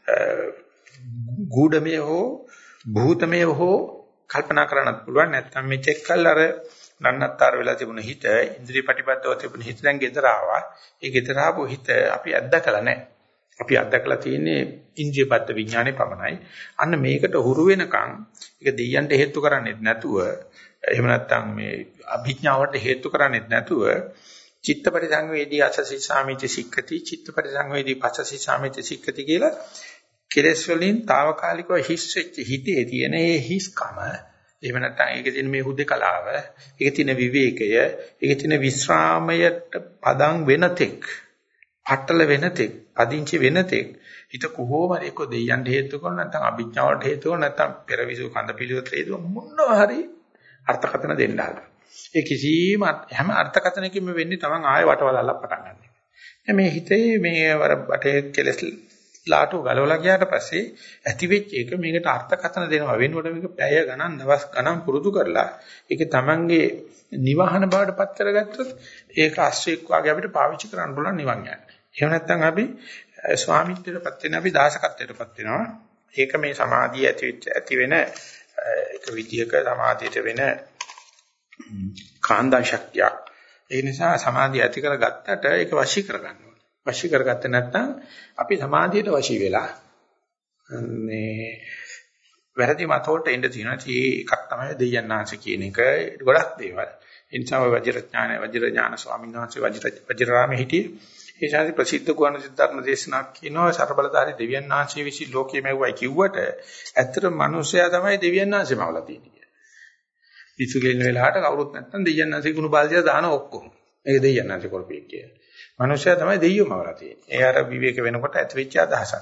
ගුඩමය හෝ භූතමය හෝ කල්පනා කරන්නත් පුළුවන්. නැත්නම් මේ චෙක් කළා අර නන්නත්තර වෙලා තිබුණ හිත ඉන්ද්‍රිය ප්‍රතිපදව තිබුණ හිත දැන් ගෙදර ආවා. ඒ ගෙදර ආපු හිත අපි අත්දකලා නැහැ. අපි අත්දකලා තියෙන්නේ ඉන්ද්‍රියපත් විඥානේ පමණයි. අන්න මේකට හුරු වෙනකන් ඒක දෙයයන්ට හේතු කරන්නේ නැතුව එහෙම නැත්නම් මේ අභිඥාවට හේතු කරන්නේ නැතුව චිත්තපටි සංවේදී අසසි සාමිති සික්කති චිත්තපටි සංවේදී පසසි සාමිති සික්කති කියලා කෙලස් වලින් తాවකාලිකව හිස් වෙච්ච හිතේ තියෙන ඒ හිස්කම එහෙම නැත්නම් ඒකේ තියෙන මේ හුදේකලාව ඒකේ තියෙන විවේකය ඒකේ තියෙන විස්රාමයට පදම් වෙනතෙක් පట్టල වෙනතෙක් අදින්චි වෙනතෙක් හිත කොහොම එක්ක දෙයයන්ට හේතු කරන නැත්නම් අභිඥාවට හේතු කරන නැත්නම් පෙරවිසු කඳ පිළිවෙත හේතු මොනවා හරි අර්ථකථන දෙන්න හදනවා. ඒ කිසිම හැම අර්ථකථනකින්ම වෙන්නේ තමන් ආයෙ වටවලල්ලා පටන් ගන්න එක. මේ හිතේ මේ වර බටේ කෙලස් ලාටු ගලවලා ගියාට පස්සේ ඇති වෙච්ච එක මේකට අර්ථකථන දෙනවා. වෙනකොට මේක පැය ගණන් දවස් ගණන් පුරුදු කරලා ඒක තමන්ගේ නිවහන බවට පත් කරගත්තොත් ඒක ආශ්‍රේක් වාගේ අපිට පාවිච්චි කරන්න පුළුවන් නිවන් යන්නේ. එහෙම නැත්නම් අපි ස්වාමිත්වයටපත් වෙන අපි දාසකත්වයටපත් වෙනවා. ඒක මේ සමාධිය ඇති වෙන එක විදියක සමාධියට වෙන කාන්දා ශක්තියක්. ඒ නිසා සමාධිය ඇති කරගත්තට ඒක වශී කරගන්න ඕනේ. වශී කරගත්තේ නැත්නම් අපි සමාධියට වශී වෙලා මේ වැරදි මතවලට එන්න තියෙනවා. ඒකක් තමයි දෙයයන්ාංශ කියන එක. ගොඩක් දේවල්. ඒ නිසා වජිරඥාන ස්වාමීන් වහන්සේ වජිරාමේ හිටියේ. ඒ ශාස්ත්‍රීය ප්‍රසිද්ධ ගුවන් සිද්ධාර්ථ දේශනාවක් කියනවා සර්බලධාරී දෙවියන්ාංශයේ විසි ලෝකයේ මෙව්වයි කිව්වට ඇත්තටම මිනිස්සයා තමයි දෙවියන්ාංශෙම අවලා තියෙන්නේ. පිස්සු කෙලින වෙලාවට කවුරුත් නැත්තම් දෙවියන්ාංශේ ගුණ බාල්දිය දාන ඔක්කොම. ඒක දෙවියන්ාංශේ කරපියෙක් කියලා. මිනිස්සයා තමයි දෙයියෝම අවලා තියෙන්නේ. ඒ අර විවේක වෙනකොට ඇතිවෙච්ච අදහසක්.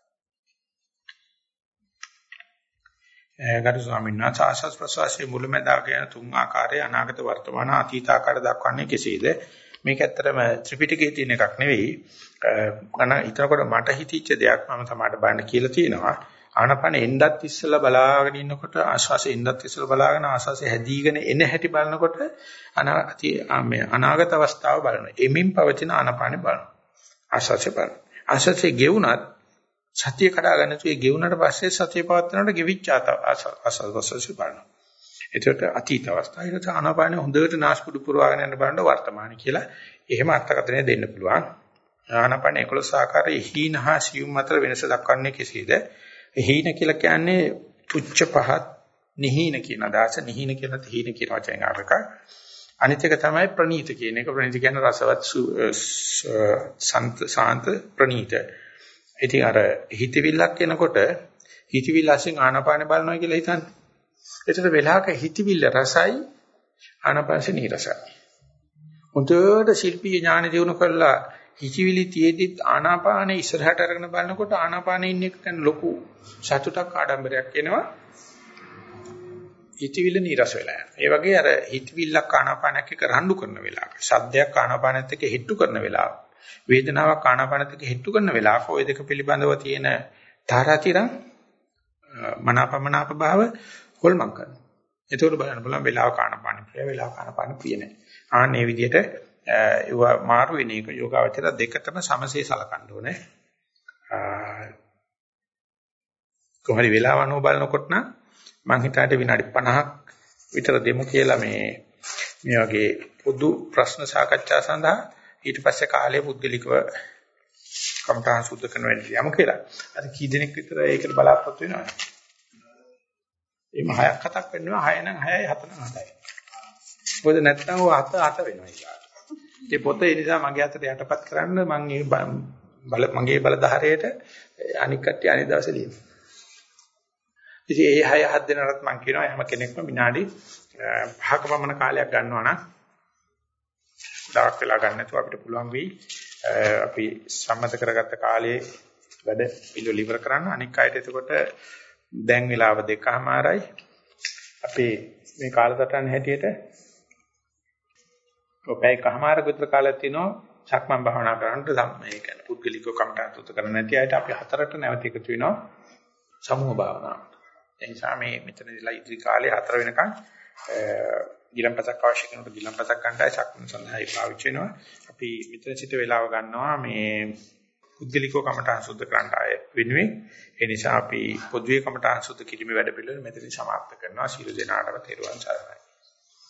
ගරු ස්වාමීන් වහන්සේ ආශස් ප්‍රසවාසයේ මුලැමැදාක යන තුන් ආකාරයේ අනාගත වර්තමාන අතීත ආකාර දක්වන්නේ කෙසේද? මේක ඇත්තටම ත්‍රිපිටකයේ තියෙන එකක් නෙවෙයි. ඊටකොට මට හිතිච්ච දෙයක් මම තමයි බලන්න කියලා තියෙනවා. ආනපන එන්නත් ඉස්සලා බලාගෙන ඉන්නකොට ආශ්වාසය එන්නත් ඉස්සලා බලාගෙන ආශ්වාසය හැදීගෙන එන හැටි බලනකොට අනාගත අවස්ථාව බලනවා. එමින් පවතින ආනපන බලනවා. ආශ්වාසය බලනවා. ආශ්වාසය ගෙවුනත් සතිය කඩා ගන්න තු ඒ ගෙවුනට පස්සේ සතිය පවත්වනකොට ගෙවිච්ච ආශ්වාසය බලනවා. ඒකට අතීත අවස්ථාව ඊට ආනාපානෙ හොඳට නාස්පුඩු පුරවාගෙන යන බලන්න වර්තමාන කියලා එහෙම අර්ථකථනය දෙන්න පුළුවන්. ආනාපානෙ 11 ආකාරයේ හීන හා සියුම් අතර වෙනස දක්වන්නේ කෙසේද? හීන කියලා කියන්නේ තුච්ච පහත් නිහීන කියන අදහස. නිහීන කියලා හීන කියන වචෙන් අරක. අනිත් එක තමයි ප්‍රනීත කියන එක. ප්‍රනීත කියන්නේ රසවත් සාන්ත ප්‍රනීත. ඉතින් අර හිතවිල්ලක් එනකොට හිතවිල්ලෙන් ආනාපානෙ බලනවා කියලා හිතන්නේ. එතන වෙලාවක හිතවිල්ල රසයි ආනාපානස නිරසයි. උන්ට ශිල්පීය ඥාන දිනු කරලා හිතවිලි තියේදී ආනාපානේ ඉස්සරහට අරගෙන බලනකොට ආනාපානේ ඉන්න එක ගැන ලොකු සතුටක් ආඩම්බරයක් එනවා. හිතවිල්ල නීරස වෙලා යනවා. ඒ වගේ අර හිතවිල්ලක් ආනාපානයක් එක්ක රණ්ඩු කරන වෙලාවක, සද්දයක් ආනාපානයත් එක්ක හිට්ටු කරන වෙලාවක, වේදනාවක් ආනාපානයත් එක්ක හිට්ටු කරන වෙලාවක ওই දෙක පිළිබඳව තියෙන තාරාතිරම් මනාපමනාප භාව හොල්මන් කරනවා. ඒතකොට බලන්න බලන්න වෙලාවක ආනාපාන ප්‍රිය, වෙලාවක ආනාපාන ප්‍රිය නැහැ. ආන්නේ විදිහට ඒව මාරු වෙන එක යෝගාවචර දෙකටම සමසේ සලකන්න ඕනේ. කොහරි වෙලාව අනුව බලනකොට නම් මම හිතාට විනාඩි 50ක් විතර දෙමු කියලා මේ වගේ පොදු ප්‍රශ්න සාකච්ඡා සඳහා ඊට පස්සේ කාලය පුද්ගලිකව කම්පටන් සුද්ධ කරන වෙලාව යමු කියලා. අර කී දෙනෙක් විතර ඒකට බලාපොරොත්තු වෙනවද? එහෙම 6ක් 7ක් වෙන්නවා 6 නම් 6යි 7 නම් 7යි. මොකද නැත්නම් ඔය 8 වෙනවා ඊට. ඒ පොත ඒ නිසා මගේ අතට යටපත් කරන්න මම මගේ බලධාරයට අනික් කට්ටිය අනිත් දවසේ ලියනවා. ඉතින් ඒ 6-7 දෙනාට මම කියනවා හැම කෙනෙක්ම විනාඩි 5ක පමණ කාලයක් ගන්නවා නම් ඩාක් වෙලා ගන්න නැතුව අපිට පුළුවන් වෙයි අපි සම්මත කරගත්ත කාලයේ වැඩ පිළිවෙල ඉවර කරන්න. අනික් අයට එතකොට දැන් වෙලාව 2:00මාරයි. අපි මේ කාලසටහන හැටියට ඔපේ 1:00මාරක විතර කාලයක් තියෙනවා සක්මන් භාවනා කරන්නට මේ කියන්නේ පුද්ගලිකව කමටහන් සුද්ධ කරන්න නැති අයට අපි 4ට නැවත එකතු වෙනවා සමූහ භාවනාවට. ඒ නිසා මේ මෙතනදීලා ඉදිරි කාලේ 4 වෙනකන් ගිලම්පසක් අවශ්‍ය කෙනෙකුට ගිලම්පසක් ගන්නයි සක්මන් සඳහා පාවිච්චි වෙනවා. අපි මෙතන සිට වේලාව ගන්නවා මේ පුද්ගලිකව කමටහන් සුද්ධ කරන්න ආය වෙනුවෙන්. ඒ නිසා අපි පොදුවේ කමටහන් සුද්ධ කිරීමේ වැඩ පිළිවෙල මෙතනින් සමාප්ත කරනවා. සියලු දෙනාටම තෙරුවන් සරණයි.